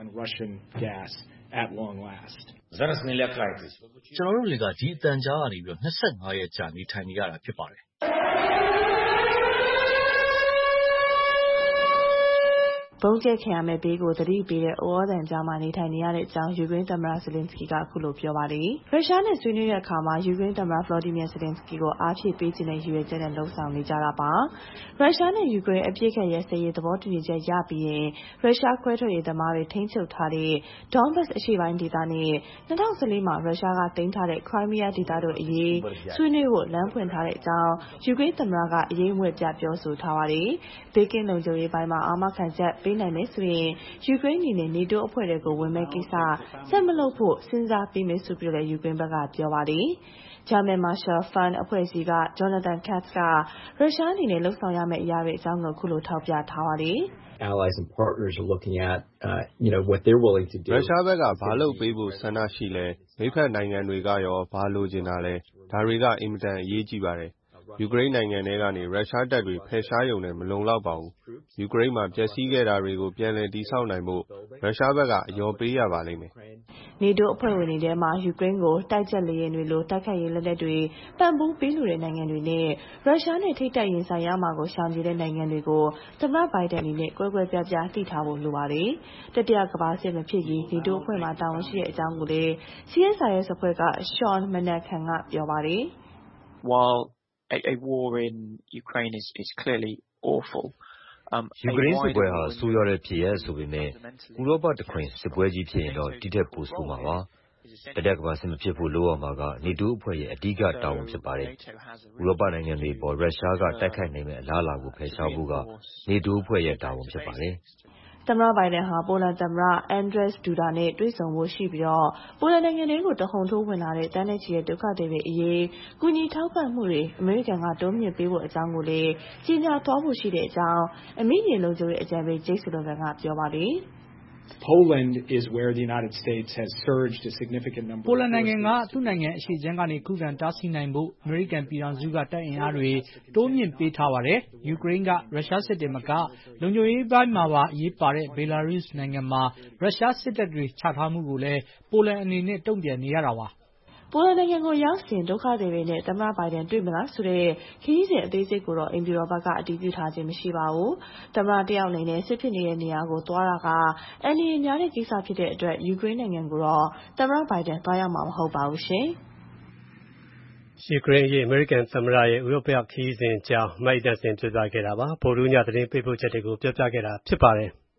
ကျွန်တော်တို့တွေကဒီအတန်ကြားကနေပြီးတော့နှစ်ဆယ့်ငါးရက်ကြာနေထိုင်နေရတာဖြစ်ပါတယ်။ဘုံကျက်ခံရမယ့်ဘေးကိုသတိပေးတဲ့ဩဝါဒကြားမှာနေထိုင်နေရတဲ့အကြောင်းယူကရိန်းသမ္မတဇလင်စကီကအခုလိုပြောပါတယ်။ရုရှားနဲ့ဆွေးနွေးတဲ့အခါမှာယူကရိန်းသမ္မတဗလော်ဒီမီယာဇလင်စကီကိုအားဖြည့်ပေးခြင်းနဲ့ရည်ရွယ်ချက်နဲ့လှုံ့ဆော်နေကြတာပါ။ရုရှားနဲ့ယူကရိန်းအပြစ်ခတ်ရဲစရေးသဘောတူညီချက်ရပြီးရင်ရုရှားခွဲထွက်ရေးသမားတွေထိန်းချုပ်ထားတဲ့ဒေါန်ဘတ်စ်အရှေ့ပိုင်းဒေသနဲ့၂၀၁၄မှာရုရှားကသိမ်းထားတဲ့ခရိုင်းမီးယားဒေသတို့အရေးဆွေးနွေးဖို့လမ်းဖွင့်ထားတဲ့အကြောင်းယူကရိန်းသမ္မတကအရေးအဝတ်ပြပြောဆိုထားပါတယ်။ဘေးကင်းလုံခြုံရေးပိုင်းမှာအာမခံချက်ပေးနိုင်မယ်ဆိုရင်ယူကရိန်းအနေနဲ့နေတိုးအဖွဲ့တွေကိုဝင်မဲ့ကိစ္စဆက်မလုပ်ဖို့စဉ်းစားပြီးမယ်ဆိုပြီးလည်းယူကရိန်းဘက်ကပြောပါတယ်။ German Marshall Fund အဖွဲ့အစည်းက Jonathan Katz ကရုရှားအနေနဲ့လှုံ့ဆော်ရမယ့်အရာတွေအကြောင်းကိုခုလိုထောက်ပြထားပါတယ်။ Allies and partners are looking at, uh, you know, what they're willing to do. ရုရှားဘက်ကဘာလုပ်ပေးဖို့ဆန္ဒရှိလဲမိဖက်နိုင်ငံတွေကရောဘာလိုချင်တာလဲဒါတွေကအင်မတန်အရေးကြီးပါတယ်ယူကရိန်းနိုင်ငံထဲကနေရုရှားတပ်တွေဖယ်ရှားရုံနဲ့မလုံလောက်ပါဘူးယူကရိန်းမှာပျက်စီးခဲ့တာတွေကိုပြန်လည်တည်ဆောက်နိုင်ဖို့ရုရှားဘက်ကအယောပေးရပါလိမ့်မယ်နေတိုးအဖွဲ့ဝင်တွေထဲမှာယူကရိန်းကိုတိုက်ချက်လေယာဉ်တွေလိုတိုက်ခိုက်ရေးလက်နက်တွေပံ့ပိုးပေးလိုတဲ့နိုင်ငံတွေနဲ့ရုရှားနဲ့ထိပ်တိုက်ရင်ဆိုင်ရမှာကိုရှောင်ကျဉ်တဲ့နိုင်ငံတွေကိုသမ္မတဘိုင်ဒန်အနေနဲ့ကွဲကွဲပြားပြားသိထားဖို့လိုပါတယ်တတိယကမ္ဘာစစ်မဖြစ်ရင်နေတိုးအဖွဲ့မှာတာဝန်ရှိတဲ့အကြောင်းကိုလည်း စီ အက်စ် အိုင် အက်စ် အဖွဲ့က Sean Manahan ကပြောပါတယ် While a, a war in Ukraine is is clearly awful um ယူကရိန်းစစ်ပွဲဟာဆိုးရွားတဲ့ဖြစ်ရပ်ဆိုပေမဲ့ဥရောပတခွင်စစ်ပွဲကြီးဖြစ်ရင်တော့တိတက်ပိုဆိုးမှာပါတတက်ကမ္ဘာစစ်မဖြစ်ဖို့လိုအောင်မှာကနေတိုးအဖွဲ့ရဲ့အဓိကတာဝန်ဖြစ်ပါတယ်ဥရောပနိုင်ငံတွေပေါ်ရုရှားကတိုက်ခိုက်နိုင်မယ့်အလားအလာကိုဖယ်ရှားဖို့ကနေတိုးအဖွဲ့ရဲ့တာဝန်ဖြစ်ပါတယ်သမ္မတဘိုင်ဒန်ဟာပိုလန်သမ္မတအန်ဒရက်စ်ဒူဒါနဲ့တွေ့ဆုံဖို့ရှိပြီးတော့ပိုလန်နိုင်ငံလေးကိုတဟုန်ထိုးဝင်လာတဲ့တန်းနဲ့ချီတဲ့ဒုက္ခသည်တွေအရေးကူညီထောက်ပံ့မှုတွေအမေရိကန်ကတိုးမြှင့်ပေးဖို့အကြောင်းကိုလည်းကြီးညာသွားဖို့ရှိတဲ့အကြောင်းအမိမြေလုံခြုံရေးအကြံပေး Jake Sullivan ကပြောပါတယ် Poland is where the United States has surged a significant number. ပိုလန်နိုင်ငံကသူ့နိုင်ငံအရှေ့ခြမ်းကနေခုခံတားဆီးနိုင်ဖို့အမေရိကန်ပြည်ထောင်စုကတပ်အင်အားတွေတိုးမြင့်ပေးထားပါတယ်။ယူကရိန်းကရုရှားစစ်တပ်မကလုံခြုံရေးပိုင်းမှာပါအရေးပါတဲ့ဘယ်လာရုစ်နိုင်ငံမှာရုရှားစစ်တပ်တွေချထားမှုကိုလည်းပိုလန်အနေနဲ့တုံ့ပြန်နေရတာပါပိုလန်နိုင်ငံကိုရောက်စဉ်ဒုက္ခသည်တွေနဲ့သမ္မတဘိုင်ဒန်တွေ့မလားဆိုတဲ့ခရီးစဉ်အသေးစိတ်ကိုတော့အိမ်ပြည်တော်ဘက်ကအတည်ပြုထားခြင်းမရှိပါဘူး။သမ္မတတယောက်အနေနဲ့စစ်ဖြစ်နေတဲ့နေရာကိုသွားတာကအန်ဒီရများတဲ့ကိစ္စဖြစ်တဲ့အတွက်ယူကရိန်းနိုင်ငံကိုတော့သမ္မတဘိုင်ဒန်သွားရောက်မှာမဟုတ်ပါဘူးရှင်။ယူကရိန်းရဲ့အမေရိကန်သမ္မတရဲ့ဥရောပခရီးစဉ်ကြောင်းမိုက်တက်စင်ပြောကြားခဲ့တာပါ။ဗိုလ်မှူးညသတင်းပေးပို့ချက်တွေကိုပြောပြခဲ့တာဖြစ်ပါတယ်။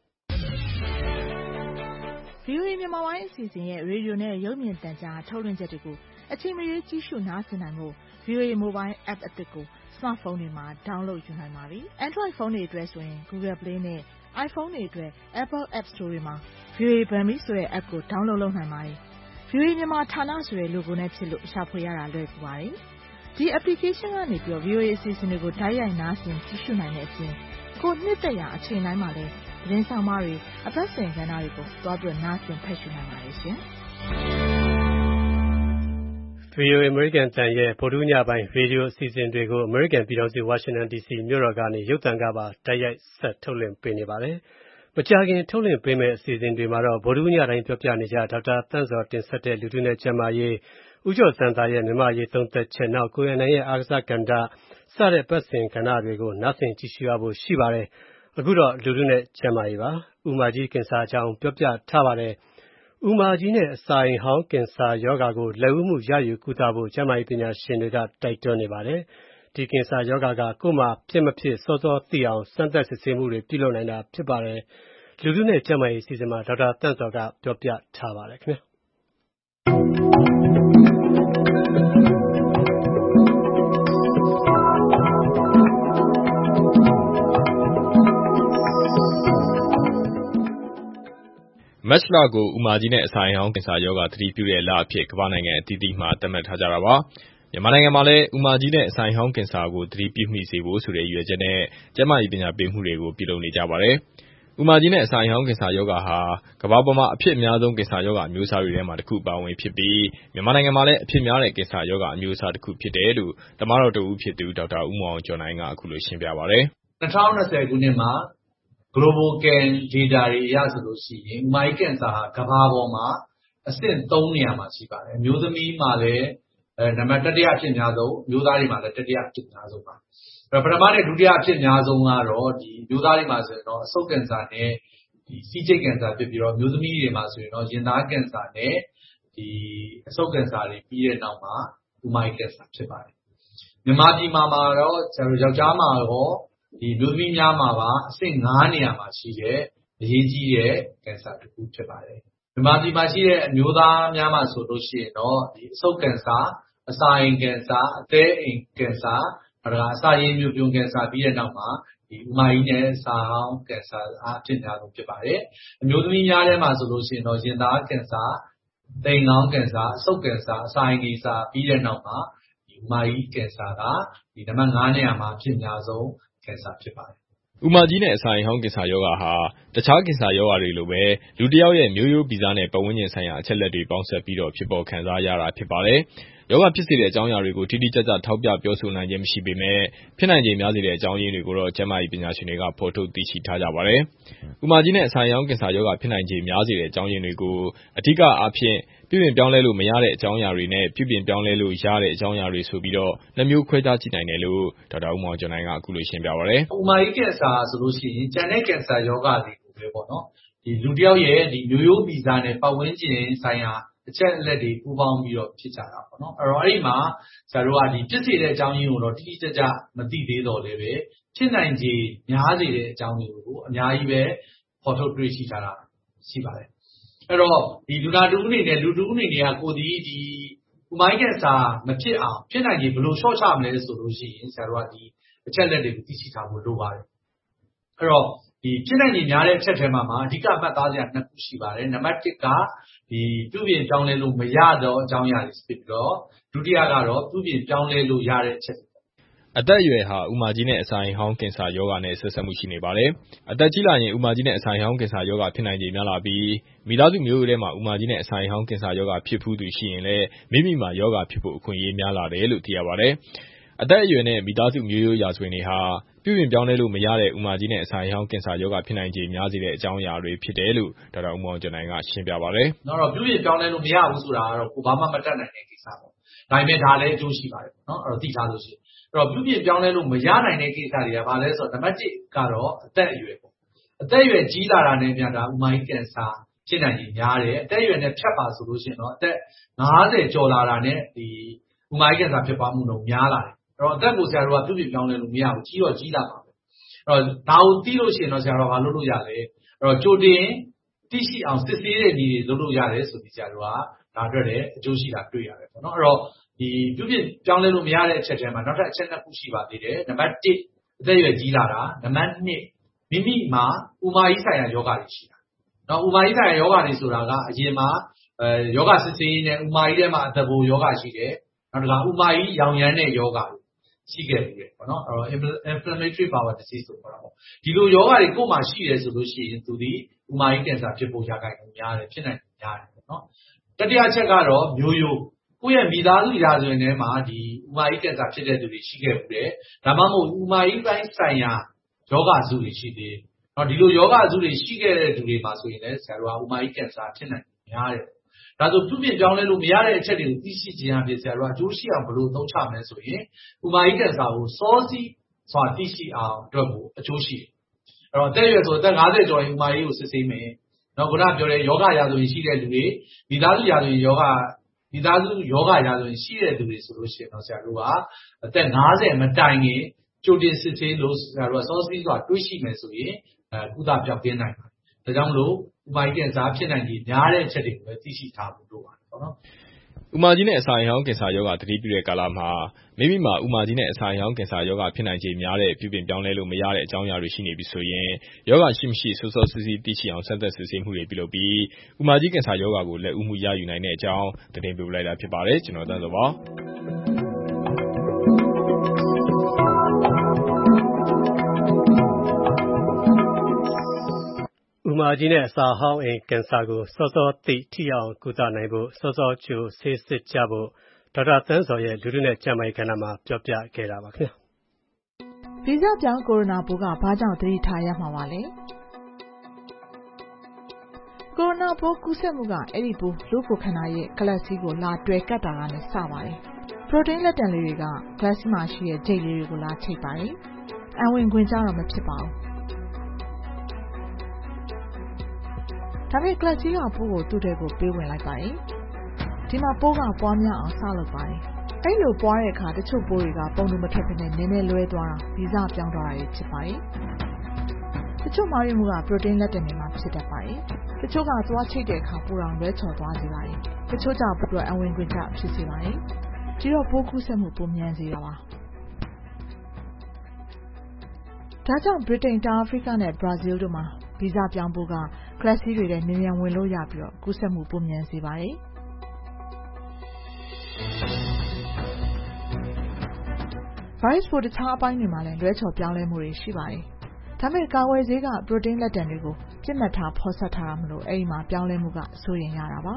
ဗွီအိုအေမြန်မာပိုင်းအစီအစဉ်ရဲ့ရေဒီယိုနဲ့ရုပ်မြင်သံကြားထုတ်လွှင့်ချက်တွေကိုအချိန်မရွေးကြည့်ရှုနားဆင်နိုင်ဖို့ ဗွီအိုအေ Mobile App အသစ်ကို smartphone တွေမှာ download ယူနိုင်ပါပြီ။ Android ဖုန်းတွေအတွက်ဆိုရင် Google Play နဲ့ iPhone တွေအတွက် Apple App Store တွေမှာ ဗွီအိုအေ Burmese ဆိုတဲ့ app ကို download လုပ်နိုင်ပါတယ်။ ဗွီအိုအေ မြန်မာဌာနဆိုတဲ့ logo နဲ့ဖြစ်လို့ရှာဖွေရတာလွယ်ကူပါတယ်။ ဒီ application ကနေပြီးတော့ ဗွီအိုအေ အစီအစဉ်တွေကို တိုက်ရိုက်နားဆင်ကြည့်ရှုနိုင်တဲ့အပြင် ကိုယ်နှစ်သက်ရာအချိန်တိုင်းမှာလည်းသတင်းဆောင်မတွေအပတ်စဉ်ကဏ္ဍတွေကိုသွားပြီးနားဆင်ဖတ်ရှုနိုင်ပါတယ်ရှင်။ဗွီအိုအေ အမေရိကန်အသံရဲ့ဗုဒ္ဓဟူးညပိုင်းရေဒီယိုအစီအစဉ်တွေကိုအမေရိကန်ပြည်ထောင်စုဝါရှင်တန်ဒီစီမြို့တော်ကနေရုပ်သံကပါတိုက်ရိုက်ဆက်ထုတ်လွှင့်ပေးနေပါတယ်။မကြာခင်ထုတ်လွှင့်ပေးမယ့်အစီအစဉ်တွေမှာတော့ဗုဒ္ဓဟူးညတိုင်းပြောပြနေကြဒေါက်တာသန့်ဇော်တင်ဆက်တဲ့လူထုနဲ့ကျန်းမာရေး၊ဦးကျော်ဇံသာရဲ့မြန်မာ့အရေးသုံးသပ်ချက်နောက်ကိုရန်နိုင်ရဲ့အားကစားကဏ္ဍစတဲ့အပတ်စဉ်ကဏ္ဍတွေကိုနားဆင်ကြည့်ရှုရဖို့ရှိပါတယ်။အခုတော့လူထုနဲ့ကျန်းမာရေးပါ။ဦးမာကြီးကင်ဆာအကြောင်းပြောပြထားပါတယ်။ဦးမာကြီးနဲ့အစာအိမ်ဟောင်းကင်ဆာရောဂါကိုလက်ဦးမှုရယူကုသဖို့ကျန်းမာရေးပညာရှင်တွေကတိုက်တွန်းနေပါတယ်။ဒီကင်ဆာရောဂါကကိုယ်မှာဖြစ်မဖြစ်စောစောသိအောင်စမ်းသပ်စစ်ဆေးမှုတွေပြုလုပ်နိုင်တာဖြစ်ပါတယ်။လူထုနဲ့ကျန်းမာရေးအစီအစဉ်မှာဒေါက်တာသန့်ဇော်ကပြောပြထားပါတယ်ခင်ဗျာ။မတ်လကိုဦးမာကြီးနဲ့အစာအိမ်ဟောင်းကင်ဆာရောဂါသတိပြုတဲ့လအဖြစ်ကမ္ဘာနိုင်ငံအသီးသီးမှာသတ်မှတ်ထားကြတာပါ။မြန်မာနိုင်ငံမှာလည်းဦးမာကြီးနဲ့အစာအိမ်ဟောင်းကင်ဆာကိုသတိပြုမိစေဖို့ဆိုတဲ့ရည်ရွယ်ချက်နဲ့ကျန်းမာရေးပညာပေးမှုတွေကိုပြုလုပ်နေကြပါတယ်။ဦးမာကြီးနဲ့အစာအိမ်ဟောင်းကင်ဆာရောဂါဟာကမ္ဘာပေါ်မှာအဖြစ်အများဆုံးကင်ဆာရောဂါအမျိုးအစားတွေထဲမှာတစ်ခုပါဝင်ဖြစ်ပြီးမြန်မာနိုင်ငံမှာလည်းအဖြစ်များတဲ့ကင်ဆာရောဂါအမျိုးအစားတစ်ခုဖြစ်တယ်လို့သမားတော်တဦးဖြစ်သူဒေါက်တာဦးမောင်ကျော်နိုင်ကအခုလိုရှင်းပြပါတယ်။၂၀၂၀ခုနှစ်မှာGlobal Can Data တွေအရဆိုလို့ရှိရင်ဦးမာကြီးကင်ဆာဟာကမ္ဘာပေါ်မှာအဆင့်သုံးနေရာမှာရှိပါတယ်။အမျိုးသမီးမှာလည်းအဲနံပါတ်တတိယအဖြစ်အများဆုံးအမျိုးသားတွေမှာလည်းတတိယအဖြစ်အများဆုံးပါ။အဲပထမနဲ့ဒုတိယအဖြစ်အများဆုံးကတော့ဒီအမျိုးသားတွေမှာဆိုရင်တော့အဆုတ်ကင်ဆာနဲ့ဒီဆီးချိတ်ကင်ဆာဖြစ်ပြီးတော့အမျိုးသမီးတွေမှာဆိုရင်တော့ရင်သားကင်ဆာနဲ့ဒီအဆုတ်ကင်ဆာတွေပြီးတဲ့နောက်မှာဦးမာကြီးကင်ဆာဖြစ်ပါတယ်။မြန်မာပြည်မှာမှာတော့ကျွန်တော်ယောက်ျားမှာတော့ဒီလူသမီးများမှာပါအဆင့်ငါးနေရာမှာရှိတဲ့အရေးကြီးတဲ့ကင်ဆာတစ်ခုဖြစ်ပါတယ်။မြန်မာပြည်မှာရှိတဲ့အမျိုးသားများမှာဆိုလို့ရှိရင်တော့ဒီအဆုတ်ကင်ဆာအစာအိမ်ကင်ဆာအသည်းအိမ်ကင်ဆာနောက်တစ်ခါအစာရည်မျိုးပြုံးကင်ဆာပြီးတဲ့နောက်မှာဒီဦးမာကြီးနဲ့စာဟောင်းကင်ဆာအဖြစ်များဆုံးဖြစ်ပါတယ်။အမျိုးသမီးများထဲမှာဆိုလို့ရှိရင်တော့ရင်သားကင်ဆာတိမ်ခေါင်းကင်ဆာအဆုတ်ကင်ဆာအစာအိမ်ကင်ဆာပြီးတဲ့နောက်မှာဒီဦးမာကြီးကင်ဆာကဒီနံပါတ်ငါးနေရာမှာအဖြစ်များဆုံးကင်ဆာဖြစ်ပါတယ်။ဦးမာကြီးနဲ့အစာအိမ်ဟောင်းကင်ဆာရောဂါဟာတခြားကင်ဆာရောဂါတွေလိုပဲလူတစ်ယောက်ရဲ့မျိုးရိုးဗီဇနဲ့ပတ်ဝန်းကျင်ဆိုင်ရာအချက်အလက်တွေပေါင်းစပ်ပြီးတော့ဖြစ်ပေါ်ခံစားရတာဖြစ်ပါတယ်။ရောဂါဖြစ်စေတဲ့အကြောင်းအရာတွေကိုတိတိကျကျထောက်ပြပြောဆိုနိုင်ခြင်းမရှိပေမဲ့ဖြစ်နိုင်ခြေများစေတဲ့အကြောင်းရင်းတွေကိုတော့ကျန်းမာရေးပညာရှင်တွေကဖော်ထုတ်သိရှိထားကြပါတယ်။ဦးမာကြီးနဲ့အစာအိမ်ဟောင်းကင်ဆာရောဂါဖြစ်နိုင်ခြေများစေတဲ့အကြောင်းရင်းတွေကိုအထူးအားဖြင့်ပြုပြင်ပြောင်းလဲလို့မရတဲ့အကြောင်းအရာတွေနဲ့ပြုပြင်ပြောင်းလဲလို့ရတဲ့အကြောင်းအရာတွေဆိုပြီးတော့နှစ်မျိုးခွဲခြားကြည့်နိုင်တယ်လို့ဒေါက်တာဦးမောင်ကျော်နိုင်ကအခုလိုရှင်းပြပါဗျ။ဦးမာကြီးကင်ဆာဆိုလို့ရှိရင်ကျန်တဲ့ကင်ဆာရောဂါတွေကိုပဲပေါ့နော်ဒီလူတစ်ယောက်ရဲ့ဒီမျိုးရိုးဗီဇနဲ့ပတ်ဝန်းကျင်ဆိုင်ရာအချက်အလက်တွေပူးပေါင်းပြီးတော့ဖြစ်ကြတာပေါ့နော်အဲ့တော့အဲ့ဒီမှာဆရာတို့ကဒီဖြစ်စေတဲ့အကြောင်းရင်းကိုတော့တိတိကျကျမသိသေးတော့လည်းပဲဖြစ်နိုင်ခြေများစေတဲ့အကြောင်းတွေကိုအများကြီးပဲဖော်ထုတ်တွေ့ရှိထားတာရှိပါတယ်အဲ့တော့ဒီလူနာတူအနေနဲ့လူတူအနေနဲ့ကကိုဒီဒီဦးမာကြီးကင်ဆာမဖြစ်အောင်ဖြစ်နိုင်ခြေဘယ်လိုလျှော့ချမလဲဆိုလို့ရှိရင်ဆရာတို့ကဒီအချက်လက်တွေကိုသိရှိထားဖို့လိုပါတယ်အဲ့တော့ဒီဖြစ်နိုင်ခြေများတဲ့အချက်ထဲမှာမှာအဓိကမှတ်သားစရာနှစ်ခုရှိပါတယ်နံပါတ်တစ်ကဒီပြုပြင်ပြောင်းလဲလို့မရတော့အကြောင်းအရာတွေဖြစ်ပြီးတော့ဒုတိယကတော့ပြုပြင်ပြောင်းလဲလို့ရတဲ့အချက်အသက်အရွယ်ဟာဦးမာကြီးနဲ့အစာအိမ်ဟောင်းကင်ဆာရောဂါနဲ့ဆက်စပ်မှုရှိနေပါတယ်။အသက်ကြီးလာရင်ဦးမာကြီးနဲ့အစာအိမ်ဟောင်းကင်ဆာရောဂါဖြစ်နိုင်ခြေများလာပြီးမိသားစုမျိုးရိုးထဲမှာဦးမာကြီးနဲ့အစာအိမ်ဟောင်းကင်ဆာရောဂါဖြစ်ဖူးသူရှိရင်လည်းမိမိမှာရောဂါဖြစ်ဖို့အခွင့်အရေးများလာတယ်လို့သိရပါတယ်။အသက်အရွယ်နဲ့မိသားစုမျိုးရိုးရာဇဝင်တွေဟာပြုပြင်ပြောင်းလဲလို့မရတဲ့ဦးမာကြီးနဲ့အစာအိမ်ဟောင်းကင်ဆာရောဂါဖြစ်နိုင်ခြေများစေတဲ့အကြောင်းအရာတွေဖြစ်တယ်လို့ဒေါက်တာဦးမောင်ကျော်နိုင်ကရှင်းပြပါတယ်။နောက်တော့ပြုပြင်ပြောင်းလဲလို့မရဘူးဆိုတာကတော့ကိုဘာမှမတတ်နိုင်တဲ့ကိစ္စပေါ့။ဒါပေမဲ့ဒါလည်းအကျိုးရှိပါတယ်နော်။အဲ့တော့သိထားလို့ရှိရင်အဲ့တော့ပြုပြင်ပြောင်းလဲလို့မရနိုင်တဲ့ကိစ္စတွေကဘာလဲဆိုတော့နံပါတ်တစ်ကတော့အသက်အရွယ်ပေါ့အသက်အရွယ်ကြီးလာတာနဲ့ပြန်တာဦးမာကြီးကင်ဆာဖြစ်နိုင်ခြေများတယ်အသက်အရွယ်နဲ့ဖြတ်ပါဆိုလို့ရှိရင်တော့အသက်ငါးဆယ်ကျော်လာတာနဲ့ဒီဦးမာကြီးကင်ဆာဖြစ်ပွားမှုနှုန်းများလာတယ်အဲ့တော့အသက်ကိုဆရာတို့ကပြုပြင်ပြောင်းလဲလို့မရဘူးကြီးတော့ကြီးလာပါပဲအဲ့တော့ဒါကိုသိလို့ရှိရင်တော့ဆရာတို့ကဘာလုပ်လို့ရလဲအဲ့တော့ကြိုတင်သိရှိအောင်စစ်ဆေးတဲ့နည်းတွေလုပ်လို့ရတယ်ဆိုပြီးဆရာတို့ကဒါအတွက်လည်းအကျိုးရှိတာတွေ့ရတယ်ပေါ့နော်အဲ့တော့ဒီပြုပြင်ပြောင်းလဲလို့မရတဲ့အချက်ထဲမှာနောက်ထပ်အချက်နှစ်ခုရှိပါသေးတယ်နံပါတ်တစ်အသက်အရွယ်ကြီးလာတာနံပါတ်နှစ်မိမိမှာဥမာကြီးဆိုင်ရာယောဂတွေရှိတာနော်ဥမာကြီးဆိုင်ရာယောဂတွေဆိုတာကအရင်မှာအဲယောဂစစ်ဆေးနဲ့ဥမာကြီးထဲမှာအသက်ဘိုးယောဂရှိတယ်နောက်တစ်ခါဥမာကြီးရောင်ရမ်းတဲ့ယောဂတွေရှိခဲ့ပြီလေပေါ့နော်အဲ့တော့ inflammatory bowel disease ဆိုတော့ဒီလိုယောဂတွေကိုယ်မှာရှိတယ်ဆိုလို့ရှိရင်သူဒီဥမာကြီးကင်ဆာဖြစ်ဖို့ရာခိုင်နှုန်းများတယ်ဖြစ်နိုင်များတယ်ပေါ့နော်တတိယချက်ကတော့မျိုးရိုးကိုယ့်ရဲ့မိသားစုရာဇဝင်ထဲမှာဒီဥမာကြီးကင်ဆာဖြစ်တဲ့သူတွေရှိခဲ့ဘူးတယ်ဒါမှမဟုတ်ဥမာကြီးပိုင်းဆိုင်ရာယောဂစုတွေရှိသေးတယ်။နော်ဒီလိုယောဂစုတွေရှိခဲ့တဲ့သူတွေမှာဆိုရင်လည်းဆရာတို့ကဥမာကြီးကင်ဆာဖြစ်နိုင်များတယ်။ဒါဆိုပြုပြင်ပြောင်းလဲလို့မရတဲ့အချက်တွေကိုသိရှိခြင်းအပြင်ဆရာတို့ကအကျိုးရှိအောင်ဘယ်လိုသုံးချမလဲဆိုရင်ဥမာကြီးကင်ဆာကိုစောစီးစွာသိရှိအောင်အတွက်ကိုအကျိုးရှိတယ်။အဲ့တော့အသက်အရွယ်ဆိုအသက်၅၀ကျော်ရင်ဥမာကြီးကိုစစ်ဆေးမယ်။နော်ခုနပြောတဲ့ယောဂရာဇဝင်ရှိတဲ့လူတွေမိသားစုရာဇဝင်ယောဂမိသားစုယောဂရာဇဝင်ရှိတဲ့သူတွေဆိုလို့ရှိရင်တော့ဆရာတို့ကအသက်၅၀မတိုင်ခင်ကြိုတင်စစ်ဆေးလို့ဆရာတို့ကစောစီးစွာတွေးရှိမယ်ဆိုရင်အဲကုသပြောင်းပြနိုင်ပါတယ်။ဒါကြောင့်မလို့ဥမာကြီးကင်ဆာဖြစ်နိုင်ခြေများတဲ့အချက်တွေကိုလည်းသိရှိထားဖို့လိုပါတယ်ပေါ့နော်။ဥမာကြီးနဲ့အစာအိမ်ဟောင်းကင်ဆာရောဂါသတိပြုတဲ့ကာလမှာမိမိမှာဥမာကြီးနဲ့အစာအိမ်ဟောင်းကင်ဆာရောဂါဖြစ်နိုင်ခြေများတဲ့ပြုပြင်ပြောင်းလဲလို့မရတဲ့အကြောင်းအရာတွေရှိနေပြီဆိုရင်ရောဂါရှိမရှိစောစောစီးစီးသိရှိအောင်စမ်းသပ်စစ်ဆေးမှုတွေပြုလုပ်ပြီးဥမာကြီးကင်ဆာရောဂါကိုလက်ဦးမှုရယူနိုင်တဲ့အကြောင်းတင်ပြလိုက်တာဖြစ်ပါတယ်ကျွန်တော်တန်းစောပါဥမာကြီးနဲ့အစာဟောင်းအိမ်ကင်ဆာကိုစောစောသိထိအောင်ကုသနိုင်ဖို့စောစောကြိုဆေးစစ်ကြဖို့ဒေါက်တာသန်းစောရဲ့လူထုနဲ့ကျန်းမာရေးကဏ္ဍမှာပြောပြခဲ့တာပါခင်ဗျာဗီဇပြောင်းကိုရိုနာပိုးကဘာကြောင့်သတိထားရမှာပါလဲကိုရိုနာပိုးကူးစက်မှုကအဲ့ဒီပိုးလူ့ကိုယ်ခန္ဓာရဲ့ကလပ်စီးကိုလာတွယ်ကပ်တာကလည်းစပါတယ်ပရိုတိန်းလက်တံလေးတွေကကလပ်စီးမှာရှိတဲ့ဂျိတ်လေးတွေကိုလာချိတ်ပါတယ်အဝင်ခွင်ကြတော့မဖြစ်ပါဘူးဒါပေမဲ့ကလပ်စီးကပိုးကိုသူ့ထဲကိုပေးဝင်လိုက်ပါတယ်ဒီမှာပိုးကပွားများအောင်စလုပ်ပါတယ်အဲ့လိုပွားတဲ့အခါတချို့ပိုးတွေကပုံတူမထွက်ဖြစ်နေနည်းနည်းလွဲသွားတာဗီဇပြောင်းသွားတာဖြစ်ပါတယ်တချို့မာရီမှုကပရိုတိန်းလက်တံတွေမှာဖြစ်တတ်ပါတယ်တချို့ကသွားချိတ်တဲ့အခါပိုးတော်လွဲချော်သွားစေပါတယ်တချို့ကြောင့်ပိုးတော်အဝင်ခွင်ကြဖြစ်စေပါတယ်ဒီတော့ပိုးကူးစက်မှုပုံမြန်စေတာပါဒါကြောင့်ဗြိတိန်တောင်အာဖရိကနဲ့ဘရာဇီးတို့မှာဗီဇပြောင်းပိုးကကလပ်စီးတွေနဲ့မြန်မြန်ဝင်လို့ရပြီးတော့ကူးစက်မှုပုံမြန်စေပါတယ်ဗိုင်းရပ်စ်ပိုးတခြားအပိုင်းတွေမှာလည်းလွဲချော်ပြောင်းလဲမှုတွေရှိပါတယ်။ဒါပေမဲ့ကာဝယ်ဆေးကပရိုတိန်းလက်တံတွေကိုပြစ်မှတ်ထားဖော်ဆက်ထားတာမလို့အဲ့ဒီမှာပြောင်းလဲမှုကစိုးရိမ်ရတာပါ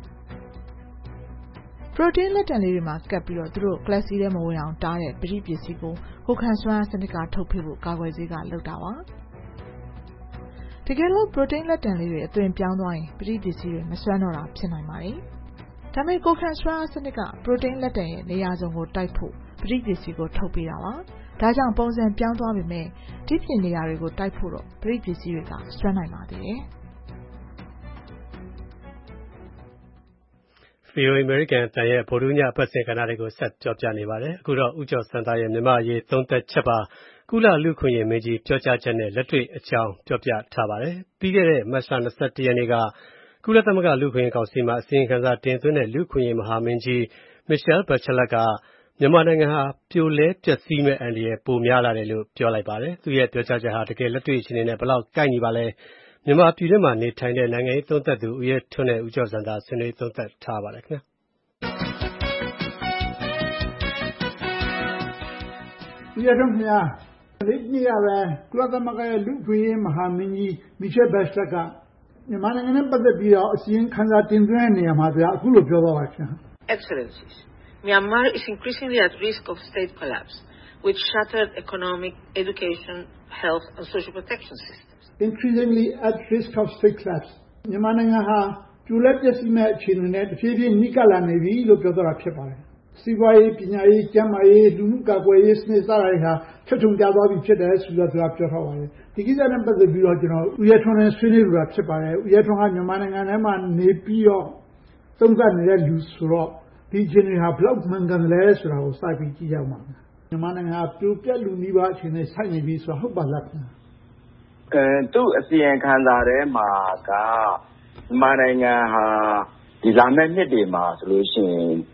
။ပရိုတိန်းလက်တံလေးတွေမှာကပ်ပြီးတော့သူတို့ကလပ်စီးထဲမဝင်အောင်တားတဲ့ပရိပစ္စည်းကိုကိုယ်ခံစွမ်းအားစနစ်ကထုတ်ဖိဖို့ကာဝယ်ဆေးကလုပ်တာပါ။တကယ်လို့ပရိုတိန်းလက်တံလေးတွေအသွင်ပြောင်းသွားရင်ပရိပစ္စည်းတွေမစွမ်းတော့တာဖြစ်နိုင်ပါတယ်။ဒါပေမဲ့ကိုယ်ခံစွမ်းအားစနစ်ကပရိုတိန်းလက်တံရဲ့နေရာစုံကိုတိုက်ဖို့ပရိပစ္စည်းကိုထုတ်ပေးတာပါ။ဒါကြောင့်ပုံစံပြောင်းသွားပေမဲ့ဒီပြင်နေရာတွေကိုတိုက်ဖို့တော့ပရိပစ္စည်းတွေကစွမ်းနိုင်ပါသေးတယ်။ဗီအိုအေ American တန်ရဲ့ဗိုလ်ဒူးညပတ်စဉ်ကဏ္ဍတွေကိုဆက်ပြောပြနေပါတယ်။အခုတော့ဦးကျော်စံသားရဲ့မြန်မာအရေးသုံးသက်ချက်ပါကုလလူခွင့်ရေးမင်းကြီးပြောကြားချက်နဲ့လက်တွေ့အကြောင်းပြောပြထားပါတယ်။ပြီးခဲ့တဲ့မတ်လ၂၁ရက်နေ့ကကုလသမဂ္ဂလူခွင့်ရေးကောင်စီမှာအစီရင်ခံစာတင်သွင်းတဲ့လူခွင့်ရေးမဟာမင်းကြီး Michelle Bachelet ကမြန်မာနိုင်ငံဟာပြိုလဲပျက်စီးမဲ့အန္တရာယ်ပိုများလာတယ်လို့ပြောလိုက်ပါတယ်။သူရဲ့ပြောကြားချက်ဟာတကယ်လက်တွေ့အခြေအနေနဲ့ဘယ်လောက်ကိုက်ညီပါလဲ။မြန်မာပြည်တွင်းမှာနေထိုင်တဲ့နိုင်ငံရေးသုံးသက်သူဦးရဲထွန်းနဲ့ဦးကျော်စံသာဆွေးနွေးသုံးသက်ထားပါတယ်ခင်ဗျာ။ဦးရဲထွန်းခင်ဗျာလေးနေ့ရပဲကုလသမဂ္ဂရဲ့လူ့အခွင့်အရေးမဟာမင်းကြီး Michelle Bachelet ကမြန်မာနိုင်ငံနဲ့ပတ်သက်ပြီးတော့အစီရင်ခံစာတင်သွင်းတဲ့နေရာမှာဗျာအခုလိုပြောသွားပါခင်ဗျာ။ Excellencies, Myanmar is increasingly at risk of state collapse with shattered economic, education, health and social protection systems. Increasingly at risk of state collapse. မြန်မာနိုင်ငံဟာကျိုးလက်ပျက်စီးမဲ့အခြေအနေနဲ့တဖြည်းဖြည်းနှိကလာနေပြီလို့ပြောသွားတာဖြစ်ပါတယ်။စီးပွားရေးပညာရေးကျန်းမာရေးလူမှုကာကွယ်ရေးစနစ်စတာတွေဟာချွတ်ချုံကျသွားပြီဖြစ်တယ်ဆိုတော့သူကပြောထားပါတယ်။ဒီကိစ္စနဲ့ပတ်သက်ပြီးတော့ကျွန်တော်ဦးရဲထွန်းနဲ့ဆွေးနွေးလိုတာဖြစ်ပါတယ်။ဦးရဲထွန်းကမြန်မာနိုင်ငံထဲမှာနေပြီးတော့သုံးသပ်နေတဲ့လူဆိုတော့ဒီအခြေအနေဟာဘလောက်မှန်ကန်လဲဆိုတာကိုစပြီးကြည့်ကြအောင်ပါမြန်မာနိုင်ငံပြိုပြက်လူနီးပါးအခြေအနေဆိုင်နေပြီဆိုတော့ဟုတ်ပါလားခင်ဗျအဲသူ့အစီရင်ခံစာထဲမှာကမြန်မာနိုင်ငံဟာဒီလာမယ့်နှစ်တွေမှာဆိုလို့ရှိရင်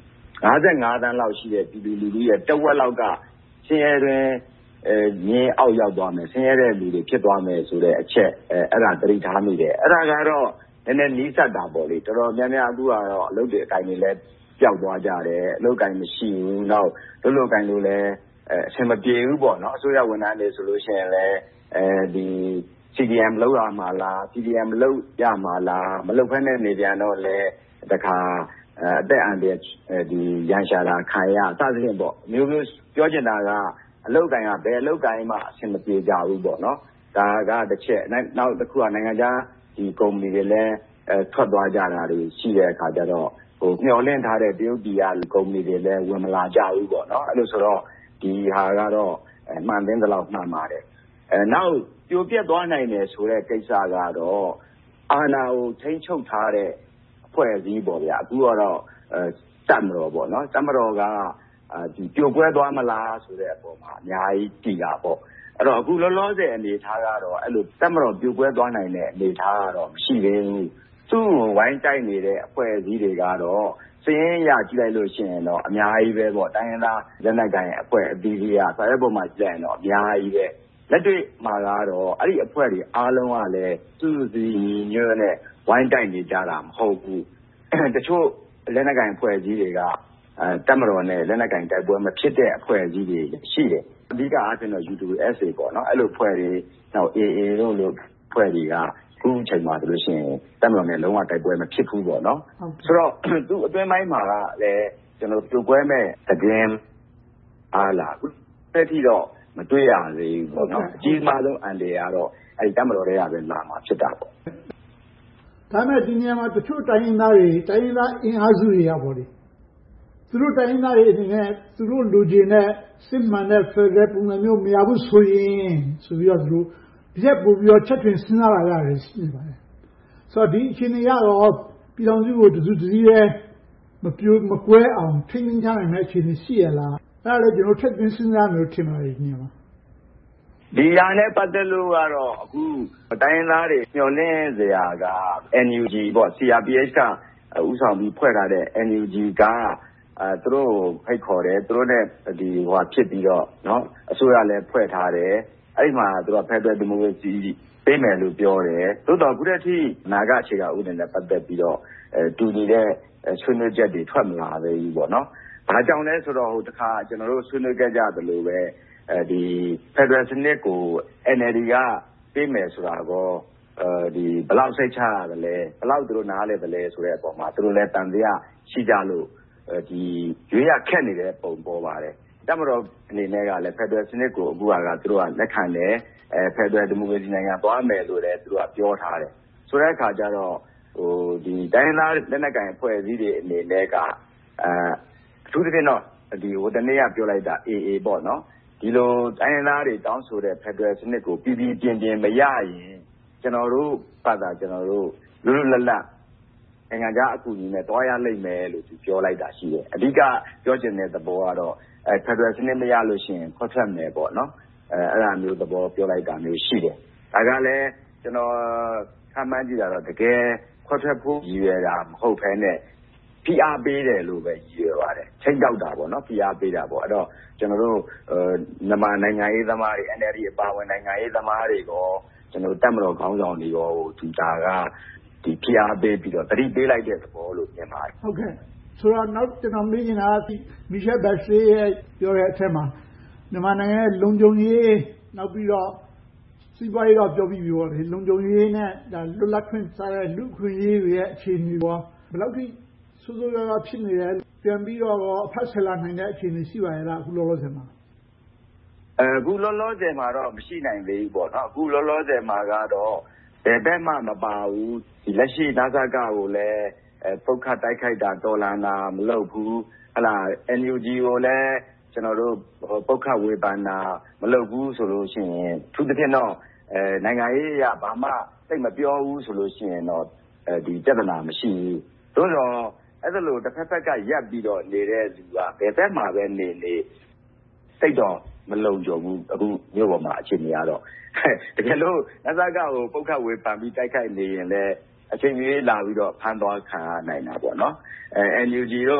ငါးဆယ့်ငါးသန်းလောက်ရှိတဲ့ပြည်သူလူထုရဲ့တဝက်လောက်ကဆင်းရဲတွင်အဲမြင်းအောက်ရောက်သွားမယ်ဆင်းရဲတဲ့လူတွေဖြစ်သွားမယ်ဆိုတဲ့အချက်အဲအဲ့ဒါသတိထားမိတယ်အဲ့ဒါကတော့နည်းနည်းနီးစပ်တာပေါ့လေတော်တော်များများအခုကတော့အလုပ်တွေအကိုင်တွေလည်းပျောက်သွားကြတယ်အလုပ်ကိုင်မရှိဘူးနောက်လုပ်လုပ်ကိုင်လို့လည်းအဲအဆင်မပြေဘူးပေါ့နော်အစိုးရဝန်ထမ်းတွေဆိုလို့ရှိရင်လည်းအဲဒီ စီ ဒီ အမ် လောက်ရမှာလား စီ ဒီ အမ် လောက်ရမှာလားမလောက်ဖက်နဲ့နေပြန်တော့လဲတခါအသက်အန္တရာယ်ဒီရန်ရှာတာခံရအစသဖြင့်ပေါ့မျိုးမျိုးပြောချင်တာကအလုပ်ကိုင်ကဘယ်အလုပ်ကိုင်မှအဆင်မပြေကြဘူးပေါ့နော်ဒါကတစ်ချက်နောက်တစ်ခုကနိုင်ငံခြားဒီကုမ္ပဏီတွေလည်းအဲထွက်သွားကြတာတွေရှိတဲ့အခါကျတော့ဟိုမျှော်လင့်ထားတဲ့တရုတ်ပြည်ကကုမ္ပဏီတွေလည်းဝင်မလာကြဘူးပေါ့နော်အဲ့လိုဆိုတော့ဒီဟာကတော့မှန်သင်းသလောက်မှန်ပါတယ်အဲနောက်ပြိုပြက်သွားနိုင်တယ်ဆိုတဲ့ကိစ္စကတော့အာဏာကိုထိန်းချုပ်ထားတဲ့အဖွဲ့အစည်းပေါ့ဗျာအခုကတော့အဲတတ်မတော်ပေါ့နော်တတ်မတော်ကဒီပြိုကွဲသွားမလားဆိုတဲ့အပေါ်မှာအများကြီးကြည်တာပေါ့အဲ့တော့အခုလောလောဆယ်အနေထားကတော့အဲ့လိုတတ်မတော်ပြိုကွဲသွားနိုင်တဲ့အနေထားကတော့မရှိသေးဘူးသူ့ကိုဝိုင်းတိုက်နေတဲ့အဖွဲ့အစည်းတွေကတော့စည်ရင်ရကြည့်လိုက်လို့ရှိရင်တော့အများကြီးပဲပေါ့တိုင်းရင်းသားလက်နက်ကိုင်အဖွဲ့အသီးသီးကစာရွက်ပေါ်မှာကြည့်လိုက်ရင်တော့အများကြီးပဲလက်တွေ့မှာကတော့အဲ့ဒီအဖွဲ့တွေအားလုံးကလည်းသူ့စီညွန့်နဲ့ဝိုင်းတိုက်နေကြတာမဟုတ်ဘူးတချို့လက်နက်ကိုင်အဖွဲ့အစည်းတွေကအဲတပ်မတော်နဲ့လက်နက်ကိုင်တိုက်ပွဲမဖြစ်တဲ့အဖွဲ့အစည်းတွေရှိတယ်အဓိကအားဖြင့်တော့ ယူ တူ အက်စ် အေ ပေါ့နော်အဲ့လိုအဖွဲ့တွေနောက် အေ အေ တို့လိုအဖွဲ့တွေကခုချိန်မှာဆိုလို့ရှိရင်တပ်မတော်နဲ့လုံးဝတိုက်ပွဲမဖြစ်ဘူးပေါ့နော်ဆိုတော့သူအတွင်းပိုင်းမှာကလည်းကျွန်တော်ပြိုကွဲမဲ့သတင်းအားလာခုတစ်ထိတော့မတွေ့ရသေးဘူးပေါ့နော်အကြီးမားဆုံးအန်တရာကတော့အဲ့ဒီတပ်မတော်တွေကပဲလာမှာဖြစ်တာပေါ့ဒါမဲ့ဒီနေရာမှာတချို့တိုင်းရင်းသားတွေတိုင်းရင်းသားအင်အားစုတွေကပေါ့လေသူတို့တိုင်းရင်းသားတွေအနေနဲ့သူတို့လူချင်းနဲ့စစ်မှန်တဲ့ Federal ပုံစံမျိုးမရဘူးဆိုရင်ဆိုပြီးတော့သူတို့ဒီရက်ပို့ပြီးတော့ချက်တွင်စဉ်းစားလာရတယ်ရှိနေပါတယ်ဆိုတော့ဒီအခြေအနေကတော့ပြည်တော်စုကိုတစုတစည်းပဲမပြိုမကွဲအောင်ထိန်းသိမ်းထားနိုင်တဲ့အခြေအနေရှိရလားအဲ့ဒါလည်းကျွန်တော်ထပ်ပြီးစဉ်းစားမျိုးထင်ပါတယ်ညီမဒီရနဲ့ပတ်သက်လို့ကတော့အခုတိုင်းရင်းသားတွေမျှော်လင့်စရာက အန် ယူ ဂျီ ပေါ့ စီ အာร์ ပီ အိတ် ကဥဆောင်ပြီးဖွဲ့ထားတဲ့ အန် ယူ ဂျီ ကအဲသူတို့ဖိတ်ခေါ်တယ်သူတို့နဲ့ဒီဟိုဖြစ်ပြီးတော့เนาะအစိုးရလည်းဖွဲ့ထားတယ်အဲ့ဒီမှာသူက Federal Democracy ပေးမယ်လို့ပြောတယ်သို့တော်ခုတည်းထိနာဂအခြေခံဥပဒေနဲ့ပတ်သက်ပြီးတော့အဲတူနေတဲ့ဆွေးနွေးချက်တွေထွက်မလာသေးဘူးပေါ့နော်ဘာကြောင့်လဲဆိုတော့ဟိုတခါကျွန်တော်တို့ဆွေးနွေးကြကြသလိုပဲအဲဒီ Federal စနစ်ကို အန် အယ်လ် ဒီ ကပေးမယ်ဆိုတာကောအဲဒီဘယ်လောက်စိတ်ချရတယ်လဲဘယ်လောက်သူတို့နားလဲတယ်လဲဆိုတဲ့အပေါ်မှာသူတို့လည်းတန်တရားရှိကြလို့ဒီရွေးရခက်နေတဲ့ပုံပေါ်ပါတယ်တပ်မတော်အနေနဲ့ကလည်း Federal စနစ်ကိုအခုကသူတို့ကလက်ခံတယ်အဲ Federal Democracy နိုင်ငံသွားမယ်လို့လည်းသူတို့ကပြောထားတယ်ဆိုတဲ့အခါကျတော့ဟိုဒီတိုင်းသားလက်နက်ကိုင်အဖွဲ့အစည်းတွေအနေနဲ့ကအဲအထူးသဖြင့်တော့ဒီဟိုတနေ့ကပြောလိုက်တာ အေ အေ ပေါ့နော်ဒီလိုတိုင်းသားတွေတောင်းဆိုတဲ့ Federal စနစ်ကိုပြည်ပြည်ပြင်းပြင်းမရရင်ကျွန်တော်တို့ဘာသာကျွန်တော်တို့လွတ်လွတ်လပ်လပ်နိုင်ငံခြားအကူအညီနဲ့တွားရလိမ့်မယ်လို့သူပြောလိုက်တာရှိတယ်အဓိကပြောချင်တဲ့သဘောကတော့အဲ Federal စနစ်မရလို့ရှိရင်ခွတ်ထွက်မယ်ပေါ့နော်အဲအဲ့ဒါမျိုးသဘောပြောလိုက်တာမျိုးရှိတယ်ဒါကလည်းကျွန်တော်ခန့်မှန်းကြည့်တာတော့တကယ်ခွတ်ထွက်ဖို့ရည်ရွယ်တာမဟုတ်ဘဲနဲ့ဖိအားပေးတယ်လို့ပဲရည်ရွယ်ပါတယ်ချိန်ကြောက်တာပေါ့နော်ဖိအားပေးတာပေါ့အဲ့တော့ကျွန်တော်တို့မြန်မာနိုင်ငံရေးသမားတွေ အန် အယ်လ် ဒီ အပါဝင်နိုင်ငံရေးသမားတွေကိုကျွန်တော်တပ်မတော်ခေါင်းဆောင်တွေကိုဒီတာကဒီဖိအားပေးပြီးတော့တတိပေးလိုက်တဲ့သဘောလို့မြင်ပါတယ်ဟုတ်ကဲ့ဆိုတော့နောက်ကျွန်တော်မေးနေတာကမီရှယ်ဘက်ရှေးရဲ့ပြောတဲ့အထက်မှာမြန်မာနိုင်ငံရဲ့လုံခြုံရေးနောက်ပြီးတော့စီးပွားရေးတော့ပြောပြီးပြီပေါ့လေလုံခြုံရေးနဲ့ဒါလွတ်လပ်ခွင့်စားတဲ့လူခွင့်ရေးရဲ့အခြေအနေပေါ့ဘယ်လောက်ထိဆိုးဆိုးရွားရွားဖြစ်နေတယ်ပြန်ပြီးတော့အဖက်ဆယ်လာနိုင်တဲ့အခြေအနေရှိပါရဲ့လားအခုလောလောဆယ်မှာအခုလောလောဆယ်မှာတော့မရှိနိုင်သေးဘူးပေါ့နော်အခုလောလောဆယ်မှာကတော့ဘယ်ဘက်မှမပါဘူးဒီလက်ရှိနာဇာကကိုလည်းပုတ်ခတ်တိုက်ခိုက်တာတော်လာနာမလုပ်ဘူးဟလာ အန် ယူ ဂျီ ကိုလည်းကျွန်တော်တို့ပုတ်ခတ်ဝေဖန်တာမလုပ်ဘူးဆိုလို့ရှိရင်သူတစ်ဖြစ်တော့အဲနိုင်ငံရေးအရဘာမှသိမပြောဘူးဆိုလို့ရှိရင်တော့အဲဒီပြဿနာမရှိဘူးသို့တော့အဲ့ဒါလို့တစ်ဖက်ဖက်ကရပ်ပြီးတော့နေတဲ့လူကဘယ်ဘက်မှာပဲနေနေစိတ်တော့မလုံခြုံဘူးအခုမြို့ပေါ်မှာအခြေအနေကတော့တကယ်လို့နဇာကကိုပုတ်ခတ်ဝေဖန်ပြီးတိုက်ခိုက်နေရင်လည်းအချိန်ကြီးလာပြီးတော့ဖမ်းသွားခံရနိုင်တာပေါ့နော်အဲ အန် ယူ ဂျီ တို့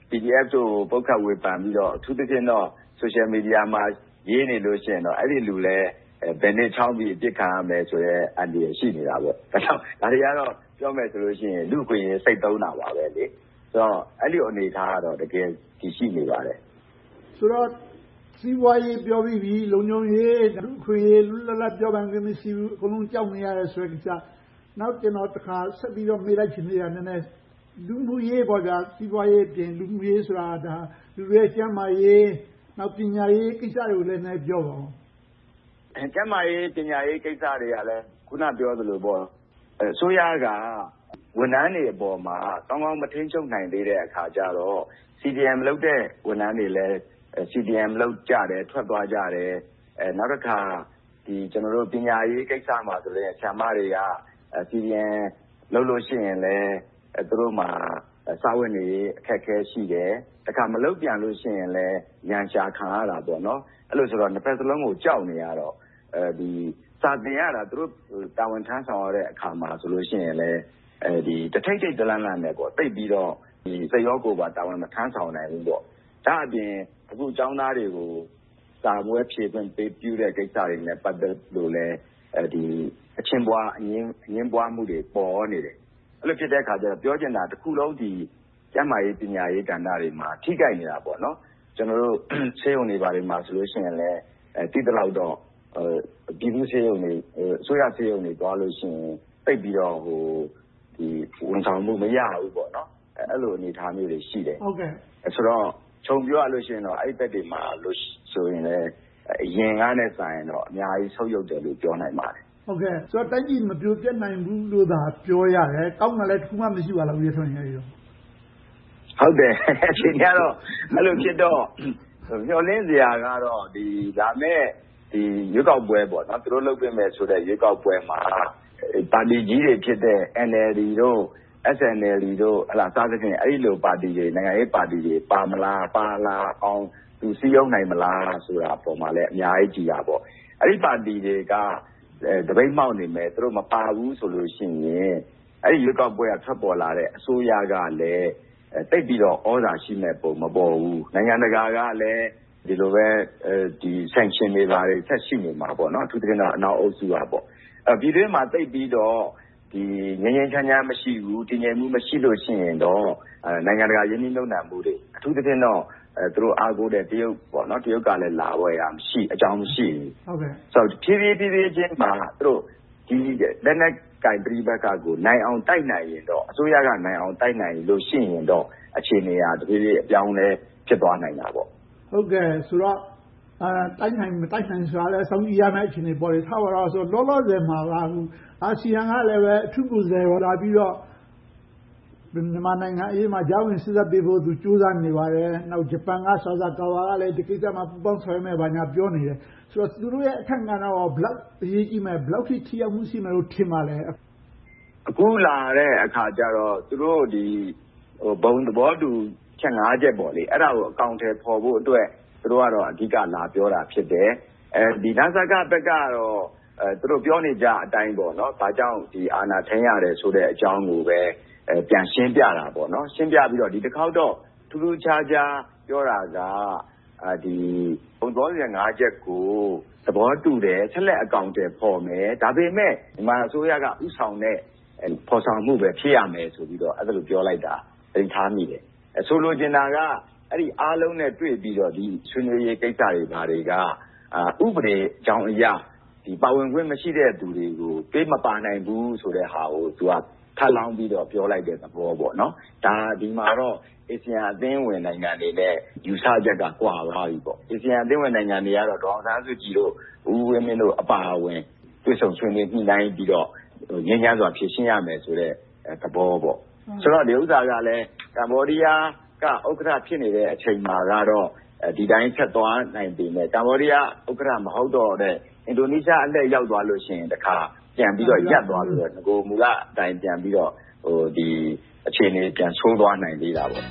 P D F တို့ပုတ်ခတ်ဝေဖန်ပြီးတော့အထူးသဖြင့်တော့ social media မှာရေးနေလို့ရှိရင်တော့အဲ့ဒီလူလည်းဘယ်နှစ်ချောင်းပြီးအပြစ်ခံရမယ်ဆိုရဲအန်ဒီရရှိနေတာပေါ့ဒါကြောင့်ဒါတွေကတော့ပြောမယ်ဆိုလို့ရှိရင်လူခွင့်ရေးစိတ်သုံးတာပါပဲလေဆိုတော့အဲ့ဒီအနေထားကတော့တကယ်ဒီရှိနေပါတယ်ဆိုတော့စီးပွားရေးပြောပြီးပြီလုံခြုံရေးလူခွင့်ရေးလူလတ်လတ်ပြောပန်ခွင့်မရှိဘူးအကုန်လုံးကြောက်နေရတယ်ဆိုတဲ့ကိစ္စနောက်ကျွန်တော်တစ်ခါဆက်ပြီးတော့မေးလိုက်ချင်နေတာနည်းနည်းလူမှုရေးပေါ့ဗျာစီးပွားရေးပြင်လူမှုရေးဆိုတာဒါလူတွေကျန်းမာရေးနောက်ပညာရေးကိစ္စတွေကိုလည်းနည်းပြောပါဦးကျန်းမာရေးပညာရေးကိစ္စတွေကလည်းခုနပြောသလိုပေါ့အစိုးရကဝန်ထမ်းတွေအပေါ်မှာကောင်းကောင်းမထိန်းချုပ်နိုင်သေးတဲ့အခါကျတော့ C D M လုပ်တဲ့ဝန်ထမ်းတွေလည်း C D M လုပ်ကြတယ်ထွက်သွားကြတယ်အဲနောက်တစ်ခါဒီကျွန်တော်တို့ပညာရေးကိစ္စမှာဆိုရင်ဆရာမတွေက C D M လုပ်လို့ရှိရင်လည်းသူတို့မှာစာဝတ်နေအခက်အခဲရှိတယ်တခါမလုပ်ပြန်လို့ရှိရင်လည်းညံရှာခံရတာပေါ့နော်အဲ့လိုဆိုတော့နှစ်ဖက်စလုံးကိုကြောက်နေရတော့အဲဒီစာသင်ရတာသူတို့တာဝန်ထမ်းဆောင်ရတဲ့အခါမှာဆိုလို့ရှိရင်လည်းအဲဒီတထိတ်ထိတ်တလန့်လန့်နဲ့ပေါ့တိတ်ပြီးတော့ဒီစိတ်ရောကိုယ်ပါတာဝန်မထမ်းဆောင်နိုင်ဘူးပေါ့ဒါအပြင်အခုចောင်းသားတွေကိုစာပွဲဖြည့်ခွင့်ပေးပြုတဲ့ကိစ္စတွေနဲ့ပတ်သက်လို့လည်းအဲဒီအချင်းပွားအငင်းအငင်းပွားမှုတွေပေါ်နေတယ်အဲ့လိုဖြစ်တဲ့အခါကျတော့ပြောချင်တာတစ်ခုလုံးဒီကျန်းမာရေးပညာရေးကဏ္ဍတွေမှာထိခိုက်နေတာပေါ့နော်ကျွန်တော်တို့ဆေးရုံတွေဘာတွေမှာဆိုလို့ရှိရင်လည်းအဲတိတိလောက်တော့ပြည်သူဆေးရုံတွေအစိုးရဆေးရုံတွေသွားလို့ရှိရင်ပိတ်ပြီးတော့ဟိုဒီဝန်ဆောင်မှုမရဘူးပေါ့နော်အဲ့လိုအနေအထားမျိုးတွေရှိတယ်ဟုတ်ကဲ့ဆိုတော့ခြုံပြောရလို့ရှိရင်တော့အဲ့ဒီဘက်တွေမှာလို့ဆိုရင်လည်းအရင်ကနဲ့ဆိုင်ရင်တော့အများကြီးဆုတ်ယုတ်တယ်လို့ပြောနိုင်ပါတယ်ဟုတ်ကဲ့ဆိုတော့တိုက်ကြီးမပြိုပြတ်နိုင်ဘူးလို့သာပြောရတယ်ကောင်းတယ်လည်းတစ်ခုမှမရှိပါဘူးရထွန်းရည်ရောဟုတ်တယ်အချိန်ကတော့အဲ့လိုဖြစ်တော့မျောလင်းစရာကတော့ဒီဒါမဲ့ဒီရွေးကောက်ပွဲပေါ့နော်သူတို့လုပ်ပေးမယ်ဆိုတဲ့ရွေးကောက်ပွဲမှာပါတီကြီးတွေဖြစ်တဲ့ N L D တို့ S N L D တို့ဟလာစားသဖြင့်အဲ့ဒီလိုပါတီတွေနိုင်ငံရေးပါတီတွေပါမလားပါလားအောင်သူစည်းရုံးနိုင်မလားဆိုတာပုံမှာလည်းအများကြီးကြည်ရပေါ့အဲ့ဒီပါတီတွေကတပိတ်မှောက်နေမယ်သူတို့မပါဘူးဆိုလို့ရှိရင်အဲ့ဒီရွေးကောက်ပွဲကထွက်ပေါ်လာတဲ့အစိုးရကလည်းတိတ်ပြီးတော့ဩဇာရှိမဲ့ပုံမပေါ်ဘူးနိုင်ငံတကာကလည်းဒီလိုပဲဒီ sanction တွေပါတယ်ဆက်ရှိနေမှာပေါ့နော်အထူးသဖြင့်တော့အနောက်အုပ်စုကပေါ့အဲပြည်တွင်းမှာတိတ်ပြီးတော့ဒီငြိမ်းငြိမ်းချမ်းချမ်းမရှိဘူးတည်ငြိမ်မှုမရှိလို့ရှိရင်တော့နိုင်ငံတကာယင်းနှိမ့်နှုတ်နှံမှုတွေအထူးသဖြင့်တော့အဲသူတို့အားကိုးတဲ့တရုတ်ပေါ့နော်တရုတ်ကလည်းလာဝယ်ရမရှိအကြောင်းမရှိဘူးဟုတ်ကဲ့ဆိုတော့ဖြည်းဖြည်းဖြည်းဖြည်းချင်းမှာသူတို့ဒီလက်နက်ကင်ပြည်ဘက်ကကိုနိုင်အောင်တိုက်နိုင်ရင်တော့အစိုးရကနိုင်အောင်တိုက်နိုင်လို့ရှိရင်တော့အခြေအနေဟာတဖြည်းဖြည်းအပြောင်းလဲဖြစ်သွားနိုင်တာပေါ့ဟုတ်ကဲ့ဆိုတော့အဲတိုက်နိုင်မတိုက်နိုင်ဆိုတာလည်းစောင့်ကြည့်ရမယ့်အခြေအနေပေါ်တယ်ထားပါတော့ဆိုလောလောဆယ်မှာကအာဆီယံကလည်းပဲအထူးကိုယ်စားလှယ်လာပြီးတော့မြန်မာနိုင်ငံအရေးမှာကြောင်းဝင်စစ်သက်ပေးဖို့သူစူးစမ်းနေပါတယ်နောက်ဂျပန်ကဆာဇာကာဝါကလည်းဒီကိစ္စမှာပူးပေါင်းဆောင်ရွက်မယ်ဘာညာပြောနေတယ်ဆိုတော့သူတို့ရဲ့အခက်အခဲတော့ဘလောက်အရေးကြီးမယ်ဘလောက်ထိထိရောက်မှုရှိမယ်လို့ထင်ပါလဲအခုလာတဲ့အခါကျတော့သူတို့ဒီဟိုဘုံသဘောတူချက်၅ချက်ပေါ့လေအဲ့ဒါကိုအကောင့်ထဲပေါ်ဖို့အတွက်သူတို့ကတော့အဓိကလာပြောတာဖြစ်တယ်အဲဒီနာဆာကဘက်ကတော့အဲသူတို့ပြောနေကြအတိုင်းပေါ့နော်ဒါကြောင့်ဒီအာဏာထိန်းရတယ်ဆိုတဲ့အကြောင်းကိုပဲအဲပြန်ရှင်းပြတာပေါ့နော်ရှင်းပြပြီးတော့ဒီတစ်ခေါက်တော့ထူးထူးခြားခြားပြောတာကအဲဒီဘုံသဘောတူချက်၅ချက်ကိုသဘောတူတယ်ဆက်လက်အကောင့်ထဲပေါ်မယ်ဒါပေမဲ့မြန်မာအစိုးရကဥဆောင်တဲ့ပေါ်ဆောင်မှုပဲဖြစ်ရမယ်ဆိုပြီးတော့အဲ့ဒါလိုပြောလိုက်တာတင်ထားမိတယ်အဆိုလိုချင်တာကအဲ့ဒီအားလုံးနဲ့တွေ့ပြီးတော့ဒီဆွေးနွေးရေးကိစ္စတွေဘာတွေကဥပဒေအကြောင်းအရာဒီပါဝင်ခွင့်မရှိတဲ့သူတွေကိုပေးမပါနိုင်ဘူးဆိုတဲ့ဟာကိုသူကထပ်လောင်းပြီးတော့ပြောလိုက်တဲ့သဘောပေါ့နော်ဒါဒီမှာတော့အေဆီယံအသင်းဝင်နိုင်ငံတွေနဲ့ယူဆချက်ကကွာသွားပြီပေါ့အေဆီယံအသင်းဝင်နိုင်ငံတွေကတော့ဒေါအောင်ဆန်းစုကြည်တို့ဦးဝင်းမင်းတို့အပါအဝင်တွေ့ဆုံဆွေးနွေးညှိနှိုင်းပြီးတော့ငြိမ်းချမ်းစွာဖြေရှင်းရမယ်ဆိုတဲ့သဘောပေါ့ဆိုတော့ဒီဥစ္စာကလည်းကမ္ဘောဒီးယားကဥက္ကဋ္ဌဖြစ်နေတဲ့အချိန်မှာကတော့ဒီတိုင်းဆက်သွားနိုင်ပြီနဲ့ကမ္ဘောဒီးယားဥက္ကဋ္ဌမဟုတ်တော့တဲ့အင်ဒိုနီးရှားအလှည့်ရောက်သွားလို့ရှိရင်တခါပြန်ပြီးတော့ရပ်သွားပြီးတော့ငကိုမူလအတိုင်းပြန်ပြီးတော့ဟိုဒီအခြေအနေပြန်ဆိုးသွားနိုင်သေးတာပေါ့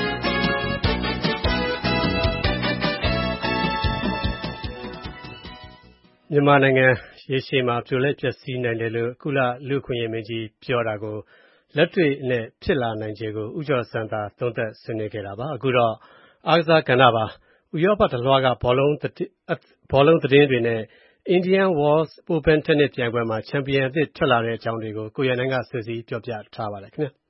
မြန်မာနိုင်ငံရေရှည်မှာပြိုလဲပျက်စီးနိုင်တယ်လို့ကုလလူ့အခွင့်အရေးမင်းကြီးပြောတာကိုလက်တွေ့နဲ့ဖြစ်လာနိုင်ခြေကိုဦးကျော်စံသာသုံးသပ်ဆွေးနွေးခဲ့တာပါ။အခုတော့အားကစားကဏ္ဍပါဥရောပတလွှားကဘောလုံးဘောလုံးသတင်းတွေနဲ့ Indian Wells Open Tennis ပြိုင်ပွဲမှာချန်ပီယံအသစ်ထွက်လာတဲ့အကြောင်းတွေကိုကိုရန်နိုင်ကဆွေးစည်းပြောပြထားပါတယ်ခင်ဗျာ။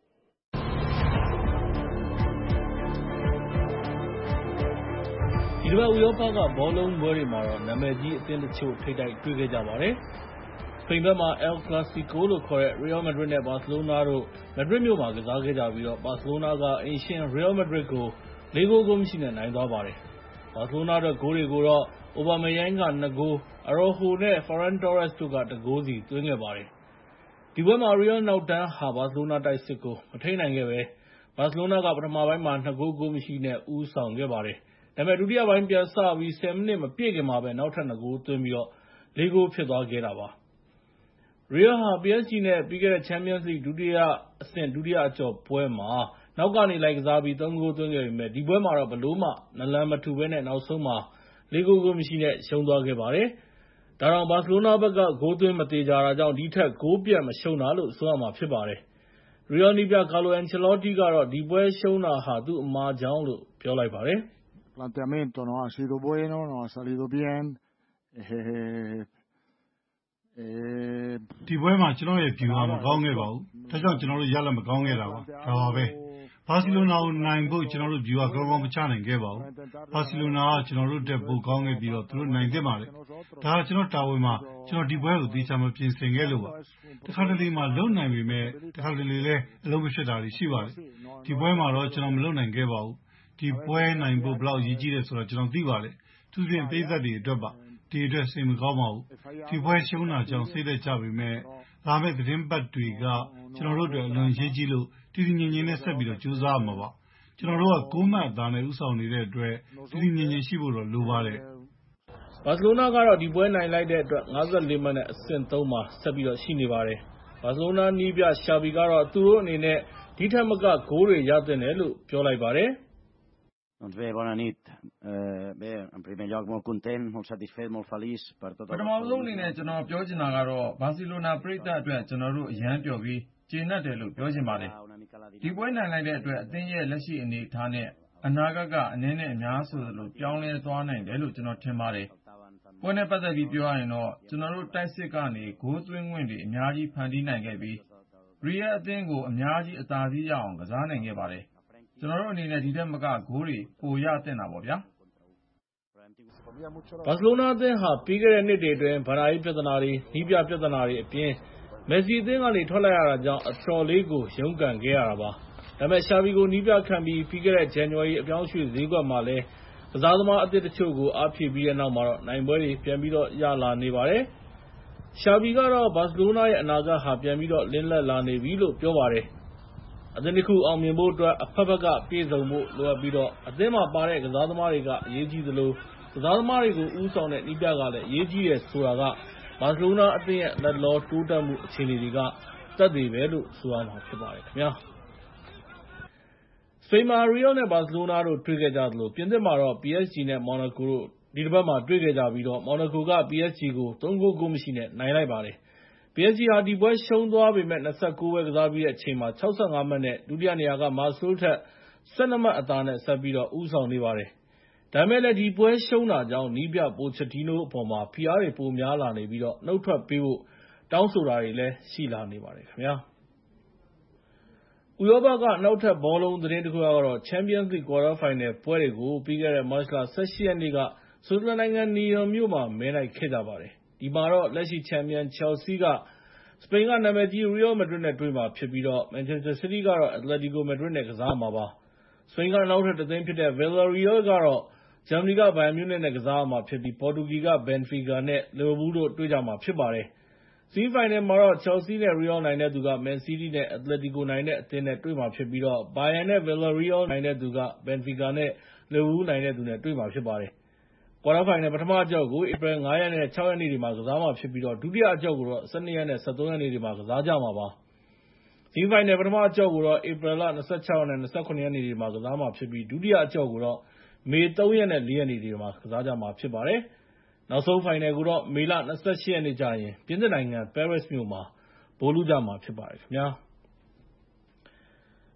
ဒီတစ်ပတ်ဥရောပကဘောလုံးပွဲတွေမှာတော့နာမည်ကြီးအသင်းတချို့ထိပ်တိုက်တွေ့ခဲ့ကြပါတယ်။စပိန်ဘက်မှာ El Clasico လို့ခေါ်တဲ့ Real Madrid နဲ့ Barcelona တို့ Madrid မြို့မှာကစားခဲ့ကြပြီးတော့ Barcelona ကအိမ်ရှင် Real Madrid ကိုလေးဂိုးကိုမရှိနဲ့နိုင်သွားပါတယ်။ Barcelona အတွက်ဂိုးတွေကိုတော့ Aubameyang ကနှစ်ဂိုး Araujo နဲ့ Ferran Torres တို့ကတစ်ဂိုးစီသွင်းခဲ့ပါတယ်။ဒီပွဲမှာ Real နောက်တန်းဟာ Barcelona တိုက်စစ်ကိုမထိန်းနိုင်ခဲ့ပဲ Barcelona ကပထမပိုင်းမှာနှစ်ဂိုးကိုမရှိနဲ့ဦးဆောင်ခဲ့ပါတယ်။ဒါပေမဲ့ဒုတိယပိုင်းပြန်စပြီးဆယ်မိနစ်မပြည့်ခင်မှာပဲနောက်ထပ်နှစ်ဂိုးသွင်းပြီးတော့လေးဂိုးဖြစ်သွားခဲ့တာပါ။ Real ဟာ ပီ အက်စ် ဂျီ နဲ့ပြီးခဲ့တဲ့ Champions League ဒုတိယအဆင့်ဒုတိယအကျော့ပွဲမှာနောက်ကနေလိုက်ကစားပြီးသုံးဂိုးသွင်းခဲ့ပေမဲ့ဒီပွဲမှာတော့ဘယ်လိုမှနလန်မထူဘဲနဲ့နောက်ဆုံးမှာလေးဂိုးကိုမရှိနဲ့ရှုံးသွားခဲ့ပါတယ်။ဒါကြောင့် Barcelona ဘက်ကဂိုးသွင်းမသေချာတာကြောင့်ဒီထက်ဂိုးပြတ်မရှုံးတာလို့ဆိုရမှာဖြစ်ပါတယ်။ Real နည်းပြ Carlo Ancelotti ကတော့ဒီပွဲရှုံးတာဟာသူ့အမှားကြောင့်လို့ပြောလိုက်ပါတယ်။ Planteamiento no ha sido bueno, no ha salido bien. ဒီပွဲမှာကျွန်တော်ရဲ့ view ကမကောင်းခဲ့ပါဘူး။ဒါကြောင့်ကျွန်တော်တို့ရလဒ်မကောင်းခဲ့တာပါ။ဒါပါပဲ။ဘာစီလိုနာကိုနိုင်ဖို့ကျွန်တော်တို့ view ကကောင်းကောင်းမချနိုင်ခဲ့ပါဘူး။ဘာစီလိုနာကကျွန်တော်တို့တက်ပိုကောင်းခဲ့ပြီးတော့သူတို့နိုင်ခဲ့ပါတယ်။ဒါကကျွန်တော်တာဝန်မှာကျွန်တော်ဒီပွဲကိုသေချာမပြင်ဆင်ခဲ့လို့ပါ။တခါတလေမှာလုံနိုင်ပေမဲ့တခါတလေလည်းအလုံးမဖြစ်တာတွေရှိပါတယ်။ဒီပွဲမှာတော့ကျွန်တော်မလုံနိုင်ခဲ့ပါဘူး။ဒီပွဲနိုင်ဖို့ဘယ်လောက်ရည်ကြီးတယ်ဆိုတော့ကျွန်တော်သိပါတယ်။သူပြင်ပေးသက်တွေအတွက်ပါ။ဒီအတွက်စိတ်မကောင်းပါဘူး။ဒီပွဲရှုံးတာကြောင့်စိတ်သက်ကြပေမဲ့လာမယ့်သတင်းပတ်တွေကကျွန်တော်တို့အတွက်အလွန်ရေးကြီးလို့တည်တည်ငြိမ်ငြိမ်နဲ့ဆက်ပြီးတော့ကြိုးစားရမှာပါ။ကျွန်တော်တို့ကကိုးမှတ်အသာနဲ့ဥဆောင်နေတဲ့အတွက်တည်တည်ငြိမ်ငြိမ်ရှိဖို့တော့လိုပါတယ်။ Barcelona ကတော့ဒီပွဲနိုင်လိုက်တဲ့အတွက်ငါးဆယ်လေးမှတ်နဲ့အဆင့်သုံးမှာဆက်ပြီးတော့ရှိနေပါတယ်။ Barcelona နည်းပြ Xavi ကတော့သူတို့အနေနဲ့ဒီထက်မကဂိုးတွေရသင့်တယ်လို့ပြောလိုက်ပါတယ်။ Doncs bé, bona nit. Eh, bé, en primer lloc molt content, molt satisfet, molt feliç per tot el... ပထမဆုံးအနေနဲ့ကျွန်တော်ပြောချင်တာကတော့ဘာစီလိုနာပရိသတ်အတွက်ကျွန်တော်တို့အရန်ပျော်ပြီးကျေနပ်တယ်လို့ပြောချင်ပါတယ်။ဒီပွဲနိုင်လိုက်တဲ့အတွက်အသင်းရဲ့လက်ရှိအနေအထားနဲ့အနာဂတ်ကအနည်းနဲ့အများဆိုသလိုပြောင်းလဲသွားနိုင်တယ်လို့ကျွန်တော်ထင်ပါတယ်။ပွဲနဲ့ပတ်သက်ပြီးပြောရရင်တော့ကျွန်တော်တို့တိုက်စစ်ကနေဂိုးသွင်းခွင့်တွေအများကြီးဖန်တီးနိုင်ခဲ့ပြီး Real အသင်းကိုအများကြီးအသာစီးရအောင်ကစားနိုင်ခဲ့ပါတယ်။ကျွန်တော်တို့အနေနဲ့ဒီထက်မကဂိုးတွေပိုရသင့်တာပေါ့ဗျာ။ Barcelona အသင်းဟာပြီးခဲ့တဲ့နှစ်တွေအတွင်းဗဏ္ဍာရေးပြဿနာတွေနည်းပြပြဿနာတွေအပြင် Messi အသင်းကနေထွက်လိုက်ရတာကြောင့်အတော်လေးကိုရုန်းကန်ခဲ့ရတာပါ။ဒါပေမဲ့ Xavi ကိုနည်းပြခံပြီးပြီးခဲ့တဲ့ January အပြောင်းရွှေ့ဈေးကွက်မှာလည်းကစားသမားအသစ်တချို့ကိုအားဖြည့်ပြီးတဲ့နောက်မှာတော့နိုင်ပွဲတွေပြန်ပြီးတော့ရလာနေပါတယ်။ Xavi ကတော့ Barcelona ရဲ့အနာဂတ်ဟာပြန်ပြီးတော့လင်းလက်လာနေပြီလို့ပြောပါတယ်။အသင်းတစ်ခုအောင်မြင်ဖို့အတွက်အဖက်ဖက်ကပြည့်စုံဖို့လိုအပ်ပြီးတော့အသင်းမှာပါတဲ့ကစားသမားတွေကအရေးကြီးသလိုကစားသမားတွေကိုဦးဆောင်တဲ့နည်းပြကလည်းအရေးကြီးတယ်ဆိုတာကဘာစီလိုနာအသင်းရဲ့လက်လောတိုးတက်မှုအခြေအနေတွေကသက်သေပဲလို့ဆိုရမှာဖြစ်ပါတယ်ခင်ဗျာ။စပိန်မှာ Real နဲ့ Barcelona တို့တွေ့ခဲ့ကြသလိုပြင်သစ်မှာတော့ ပီ အက်စ် ဂျီ နဲ့ Monaco တို့ဒီတစ်ပတ်မှာတွေ့ခဲ့ကြပြီးတော့ Monaco က ပီ အက်စ် ဂျီ ကိုသုံးဂိုးကိုမရှိနဲ့နိုင်လိုက်ပါတယ်။ ပီ အက်စ် ဂျီ ဟာဒီပွဲရှုံးသွားပေမဲ့၂၉ ပွဲကစားပြီးတဲ့အချိန်မှာ၆၅မှတ်နဲ့ဒုတိယနေရာက Marseille ထက်၁၂မှတ်အသာနဲ့ဆက်ပြီးတော့ဦးဆောင်နေပါတယ်။ဒါပေမဲ့လည်းဒီပွဲရှုံးတာကြောင့်နည်းပြ Pochettino အပေါ်မှာဖိအားတွေပိုများလာနေပြီးတော့နှုတ်ထွက်ပေးဖို့တောင်းဆိုတာတွေလည်းရှိလာနေပါတယ်ခင်ဗျာ။ဥရောပကနောက်ထပ်ဘောလုံးသတင်းတစ်ခုကတော့ Champions League Quarter Final ပွဲတွေကိုပြီးခဲ့တဲ့မတ်လ၁၈ရက်နေ့ကဆွစ်ဇာလန်နိုင်ငံနီယမ်မြို့မှာမဲနှိုက်ခဲ့ကြပါတယ်။ဒီမှာတော့လက်ရှိချန်ပီယံ Chelsea ကစပိန်ကနာမည်ကြီး Real Madrid နဲ့တွေ့မှာဖြစ်ပြီးတော့ Manchester City ကတော့ Atletico Madrid နဲ့ကစားမှာပါ။စပိန်ကနောက်ထပ်တစ်သင်းဖြစ်တဲ့ Villarreal ကတော့ဂျာမနီက Bayern Munich နဲ့ကစားမှာဖြစ်ပြီးပေါ်တူဂီက Benfica နဲ့ Liverpool တို့တွေ့ကြမှာဖြစ်ပါတယ်။ ဆီမီဖိုင်နယ်မှာတော့ Chelsea နဲ့ Real နိုင်တဲ့သူက Man City နဲ့ Atletico နိုင်တဲ့အသင်းနဲ့တွေ့မှာဖြစ်ပြီးတော့ Bayern နဲ့ Villarreal နိုင်တဲ့သူက Benfica နဲ့ Liverpool နိုင်တဲ့သူနဲ့တွေ့မှာဖြစ်ပါတယ်။ Quarter Final ပထမအကြော့ကိုဧပြီငါးရက်နဲ့ခြောက်ရက်နေ့တွေမှာကစားမှာဖြစ်ပြီးတော့ဒုတိယအကြော့ကိုတော့၁၂ရက်နဲ့၁၃ရက်နေ့တွေမှာကစားကြမှာပါ။ဆီမီဖိုင်နယ်ပထမအကြော့ကိုတော့ဧပြီလ၂၆ရက်နဲ့၂၇ရက်နေ့တွေမှာကစားမှာဖြစ်ပြီးဒုတိယအကြော့ကိုတော့မေသုံးရက်နဲ့လေးရက်နေ့တွေမှာကစားကြမှာဖြစ်ပါတယ်။နောက်ဆုံးဖိုင်နယ်ကိုတော့မေလ၂၈ရက်နေ့ကျရင်ပြင်သစ်နိုင်ငံပဲရစ်မြို့မှာဗိုလ်လုကြမှာဖြစ်ပါတယ်ခင်ဗျာ။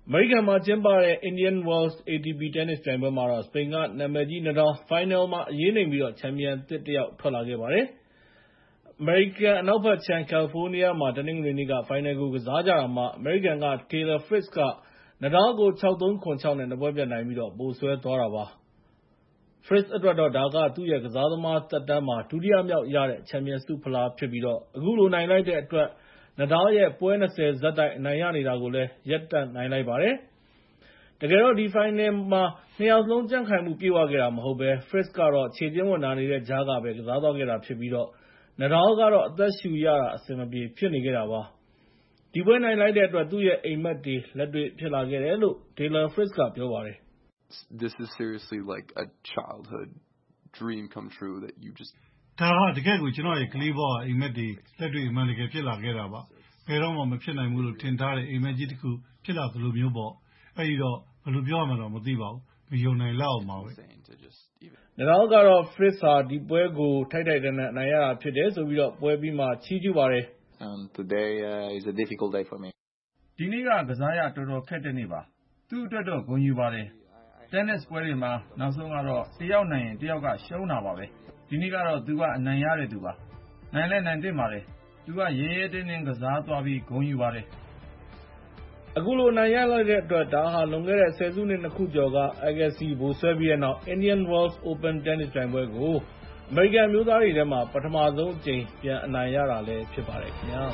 အမေရိကန်မှာကျင်းပတဲ့ Indian Wells အေ တီ ပီ Tennis ပြိုင်ပွဲမှာတော့ စပိန်ကနာမည်ကြီး Nadal ဖိုင်နယ်မှာအရေးနိမ့်ပြီးချန်ပီယံသစ်တယောက်ထွက်လာခဲ့ပါတယ်။ အမေရိကန်အနောက်ဘက်ခြမ်း ကယ်လီဖိုးနီးယားမှာ တနင်္ဂနွေနေ့က ဖိုင်နယ်ကိုကစားကြတာမှာ အမေရိကန်က Taylor Fritz က Nadal ကို ၆ ၃ ၇ ၆ နဲ့ နှစ်ပွဲပြတ်နိုင်ပြီး ဗိုလ်စွဲသွားတာပါ။ Fritz အတွက်တော့ ဒါက သူ့ရဲ့ကစားသမားသက်တမ်းမှာ ဒုတိယမြောက်ရတဲ့ ချန်ပီယံဆုဖလားဖြစ်ပြီး အခုလိုနိုင်လိုက်တဲ့အတွက် Nadal ရဲ့ ပွဲ ၂၀ ဆက်တိုက်အနိုင်ရနေတာကိုလည်း ရပ်တန့်နိုင်လိုက်ပါတယ်။ တကယ်တော့ ဒီဖိုင်နယ်မှာ နှစ်ယောက်စလုံးကြံ့ခိုင်မှုပြည့်ဝခဲ့တာမဟုတ်ဘဲ Fritz ကတော့ ခြေကျင်းဝတ်နာနေတဲ့ကြားကပဲ ကစားသွားခဲ့တာဖြစ်ပြီး Nadal ကတော့ အသက်ရှူရတာအဆင်မပြေဖြစ်နေခဲ့တာပါ။ ဒီပွဲနိုင်လိုက်တဲ့အတွက် သူ့ရဲ့အိပ်မက်တွေလက်တွေ့ဖြစ်လာခဲ့တယ်လို့ Taylor Fritz ကပြောပါတယ်။ This is seriously like a childhood dream come true that you just ဒါကတကယ်ကိုကျွန်တော်ရဲ့ကလေးဘဝအိမ်မက်တွေလက်တွေ့အမှန်တကယ်ဖြစ်လာခဲ့တာပါဘယ်တော့မှမဖြစ်နိုင်ဘူးလို့ထင်ထားတဲ့အိမ်မက်ကြီးတစ်ခုဖြစ်လာသလိုမျိုးပေါ့အဲ့ဒီတော့ဘယ်လိုပြောရမှတော့မသိပါဘူးမယုံနိုင်လောက်အောင်ပါပဲ Nadal ကတော့ Fritz ဟာဒီပွဲကိုထိုက်ထိုက်တန်တန်အနိုင်ရတာဖြစ်တယ်ဆိုပြီးတော့ပွဲပြီးမှချီးကျူးပါတယ် Today uh, is a difficult day for me ဒီနေ့ကကစားရတော်တော်ခက်တဲ့နေ့ပါသူ့အတွက်တော့ဂုဏ်ယူပါတယ် Tennis ပွဲတွေမှာနောက်ဆုံးကတော့တယောက်နိုင်ရင်တယောက်ကရှုံးတာပါပဲဒီနေ့ကတော့သူကအနိုင်ရတဲ့သူပါနိုင်လဲနိုင်သင့်ပါတယ်သူကရဲရဲတင်းတင်းကစားသွားပြီးဂုဏ်ယူပါတယ်အခုလိုနိုင်ရလိုက်တဲ့အတွက်ဒါဟာလွန်ခဲ့တဲ့ဆယ်စုနှစ်နှစ်ခုကျော်က Agassi ဗိုလ်စွဲပြီးတဲ့နောက် Indian Wells Open Tennis ပြိုင်ပွဲကိုအမေရိကန်မျိုးသားတွေထဲမှာပထမဆုံးအကြိမ်ပြန်အနိုင်ရတာလည်းဖြစ်ပါတယ်ခင်ဗျာ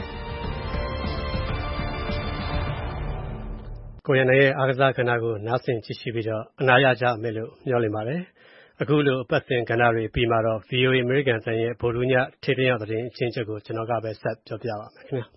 ကိုရနိုင်ရဲ့အားကစားကဏ္ဍကိုနားဆင်ကြည့်ရှုပြီးတော့အနာရကြမယ်လို့မျှော်လင့်ပါတယ်အခုလိုအပတ်စဉ်ကဏ္ဍတွေပြီးမှတော့ ဗီအိုအေ American ဆိုင်ရဲ့ဗိုလ်လူညထေးထင်းရောက်သတင်းအချင်းချုပ်ကိုကျွန်တော်ကပဲဆက်ပြောပြပါမယ်ခင်ဗျာ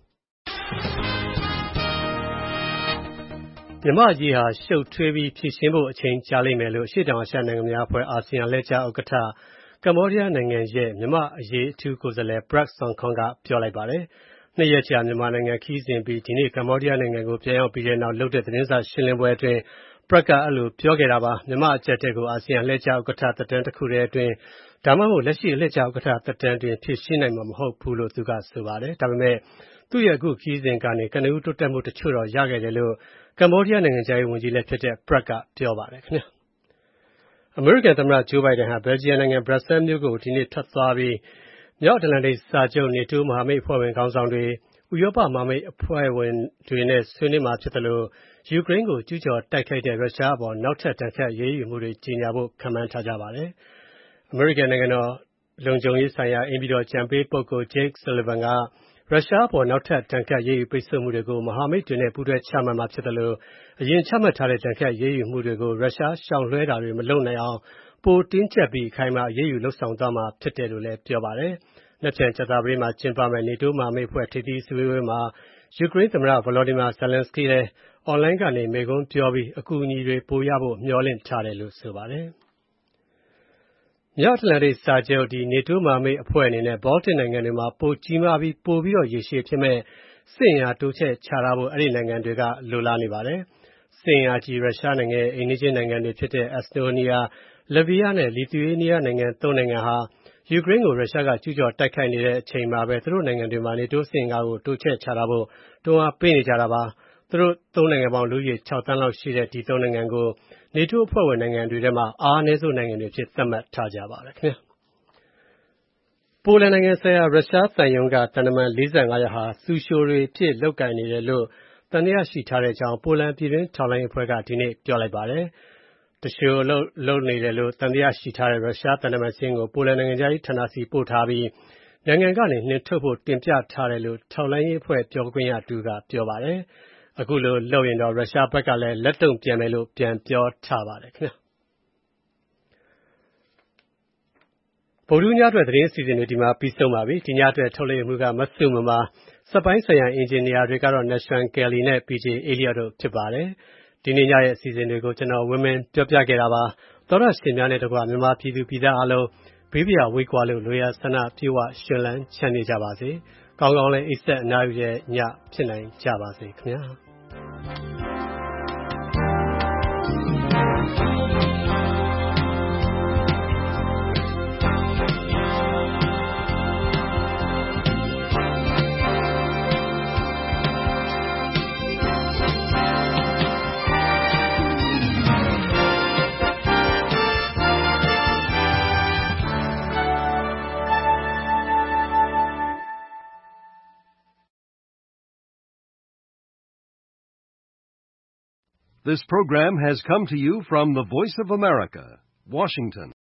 မြန်မာကြီးဟာရှုပ်ထွေးပြီးဖြည့်ရှင်းဖို့အချိန်ကြာလိမ့်မယ်လို့အရှေ့တောင်အာရှနိုင်ငံများအဖွဲ့အာဆီယံလက်ကျဥက္ကဋ္ဌကမ္ဘောဒီးယားနိုင်ငံရဲ့မြန်မာအရေးအထူးကိုယ်စားလှယ် Prak Sokhonn ကပြောလိုက်ပါတယ်။နှစ်ရက်ကြာမြန်မာနိုင်ငံခီးစဉ်ပြီးဒီနေ့ကမ္ဘောဒီးယားနိုင်ငံကိုပြန်ရောက်ပြီးတဲ့နောက်လုပ်တဲ့သတင်းစာရှင်းလင်းပွဲအတွင်း Prak ကအဲ့လိုပြောခဲ့တာပါ။မြန်မာအကျပ်တဲ့ကိုအာဆီယံလက်ကျဥက္ကဋ္ဌသက်တမ်းတစ်ခုတည်းအတွင်းဒါမှမဟုတ်လက်ရှိလက်ကျဥက္ကဋ္ဌသက်တမ်းအတွင်းဖြည့်ရှင်းနိုင်မှာမဟုတ်ဘူးလို့သူကဆိုပါတယ်။ဒါပေမဲ့သူ့ရဲ့အခုခီးစဉ်ကနေကနဦးတိုးတက်မှုတချို့တော့ရခဲ့တယ်လို့ကမ္ဘောဒီးယားနိုင်ငံခြားရေးဝန်ကြီးလည်းဖြစ်တဲ့ Prak ကပြောပါတယ်ခင်ဗျာ။အမေရိကန်သမ္မတဂျိုးဘိုင်ဒန်ဟာဘယ်လ်ဂျီယံနိုင်ငံဘရပ်ဆဲမြို့ကိုဒီနေ့ထွက်သွားပြီးမြောက်အတ္တလန္တိတ်စာချုပ် NATO မဟာမိတ်အဖွဲ့ဝင်ခေါင်းဆောင်တွေဥရောပမဟာမိတ်အဖွဲ့ဝင်တွေနဲ့ဆွေးနွေးမှာဖြစ်တယ်လို့ယူကရိန်းကိုကျူးကျော်တိုက်ခိုက်တဲ့ရုရှားအပေါ်နောက်ထပ်တန်ခတ်ရေးယူမှုတွေကြီးညာဖို့ခန့်မှန်းထားကြပါတယ်။အမေရိကန်နိုင်ငံတော်လုံခြုံရေးဆိုင်ရာအိမ်ပြည်တော်ကြံပေးပုဂ္ဂိုလ် Jake Sullivan ကရုရှားအပေါ်နောက်ထပ်တန်ခတ်ရေးယူပိတ်ဆို့မှုတွေကိုမဟာမိတ်တွေနဲ့ပူးတွဲချမှတ်မှာဖြစ်တယ်လို့အရင်ချမှတ်ထားတဲ့တန်ခတ်ရေးယူမှုတွေကိုရုရှားရှောင်လွှဲတာတွေမလုပ်နိုင်အောင်ပိုတင်းကျပ်ပြီးအခိုင်အမာရေးယူလှုပ်ဆောင်သွားမှာဖြစ်တယ်လို့လည်းပြောပါတယ်။နှစ်ပြန်ကြာသပတေးမှာကျင်းပမယ့် NATO မဟာမိတ်အဖွဲ့ထိပ်သီးစည်းဝေးမှာယူကရိန်းသမ္မတ Volodymyr Zelenskyy လည်းအွန်လိုင်းကနေမိန့်ခွန်းပြောပြီးအကူအညီတွေပိုရဖို့မျှော်လင့်ထားတယ်လို့ဆိုပါတယ်။မြောက်အတ္တလန္တိတ်စာချုပ်ဒီ NATO မဟာမိတ်အဖွဲ့အနေနဲ့ Baltic နိုင်ငံတွေမှာပိုကြီးမားပြီးပိုပြီးတော့ရေရှည်ဖြစ်မဲ့စစ်အင်အားတိုးချဲ့ချထားဖို့အဲ့ဒီနိုင်ငံတွေကလိုလားနေပါတယ်။စစ်အင်အားကြီးရုရှားနိုင်ငံရဲ့အိမ်နီးချင်းနိုင်ငံတွေဖြစ်တဲ့ Estonia, Latvia နဲ့ Lithuania နိုင်ငံသုံးနိုင်ငံဟာယူကရိန်းကိုရုရှားကကျူးကျော်တိုက်ခိုက်နေတဲ့အချိန်မှာပဲသူတို့နိုင်ငံတွေမှာ NATO စစ်အင်အားကိုတိုးချဲ့ချထားဖို့တွန်းအားပေးနေကြတာပါ။သူတို့သုံးနိုင်ငံပေါင်းလူဦးရေ၆သန်းလောက်ရှိတဲ့ဒီသုံးနိုင်ငံကို NATO အဖွဲ့ဝင်နိုင်ငံတွေထဲမှာအားအနည်းဆုံးနိုင်ငံတွေဖြစ်သတ်မှတ်ထားကြပါတယ်ခင်ဗျာ။ပိုလန်နိုင်ငံဆိုင်ရာရုရှားသံရုံးကတန်တမန်လေးဆယ့်ငါးယောက်ဟာဆူရှိုတွေဖြစ်လုပ်ကိုင်နေတယ်လို့သံသယရှိထားတဲ့အကြောင်းပိုလန်ပြည်တွင်းထောက်လှမ်းရေးအဖွဲ့ကဒီနေ့ပြောလိုက်ပါတယ်။တရှိုလုပ်လုပ်နေတယ်လို့သံသယရှိထားတဲ့ရုရှားတန်တမန်စင်းကိုပိုလန်နိုင်ငံသားရေးဌာနစီပို့ထားပြီးနိုင်ငံကနေနှင်ထုတ်ဖို့တင်ပြထားတယ်လို့ထောက်လှမ်းရေးအဖွဲ့ပြောခွင့်ရသူကပြောပါတယ်။အခုလိုလုပ်ရင်တော့ရုရှားဘက်ကလည်းလက်တုံ့ပြန်မယ်လို့ပြန်ပြောထားပါတယ်ခင်ဗျာ။ဗုဒ္ဓညအတွက်သတင်းအစီအစဉ်တွေဒီမှာပြီးဆုံးပါပြီ။ဒီညအတွက်ထုတ်လွှင့်မှုကမဆုမမာစက်ပိုင်းဆိုင်ရာအင်ဂျင်နီယာတွေကတော့ Nation Kelly နဲ့ ပီ ဂျေ Elliot တို့ဖြစ်ပါတယ်။ဒီနေ့ညရဲ့အစီအစဉ်တွေကိုကျွန်တော်ဝင်းမင်းပြောပြခဲ့တာပါ။သောရရှင်များနဲ့တကွမြန်မာပြည်သူပြည်သားအားလုံးဘေးပရာဝေးကွာလို့လိုရာဆန္ဒပြေဝရှင်လန်းချမ်းမြေ့ကြပါစေ။ကောင်းကောင်းလေးအိပ်ဆက်အနားယူတဲ့ညဖြစ်နိုင်ကြပါစေခင်ဗျာ။ This program has come to you from the Voice of America, Washington.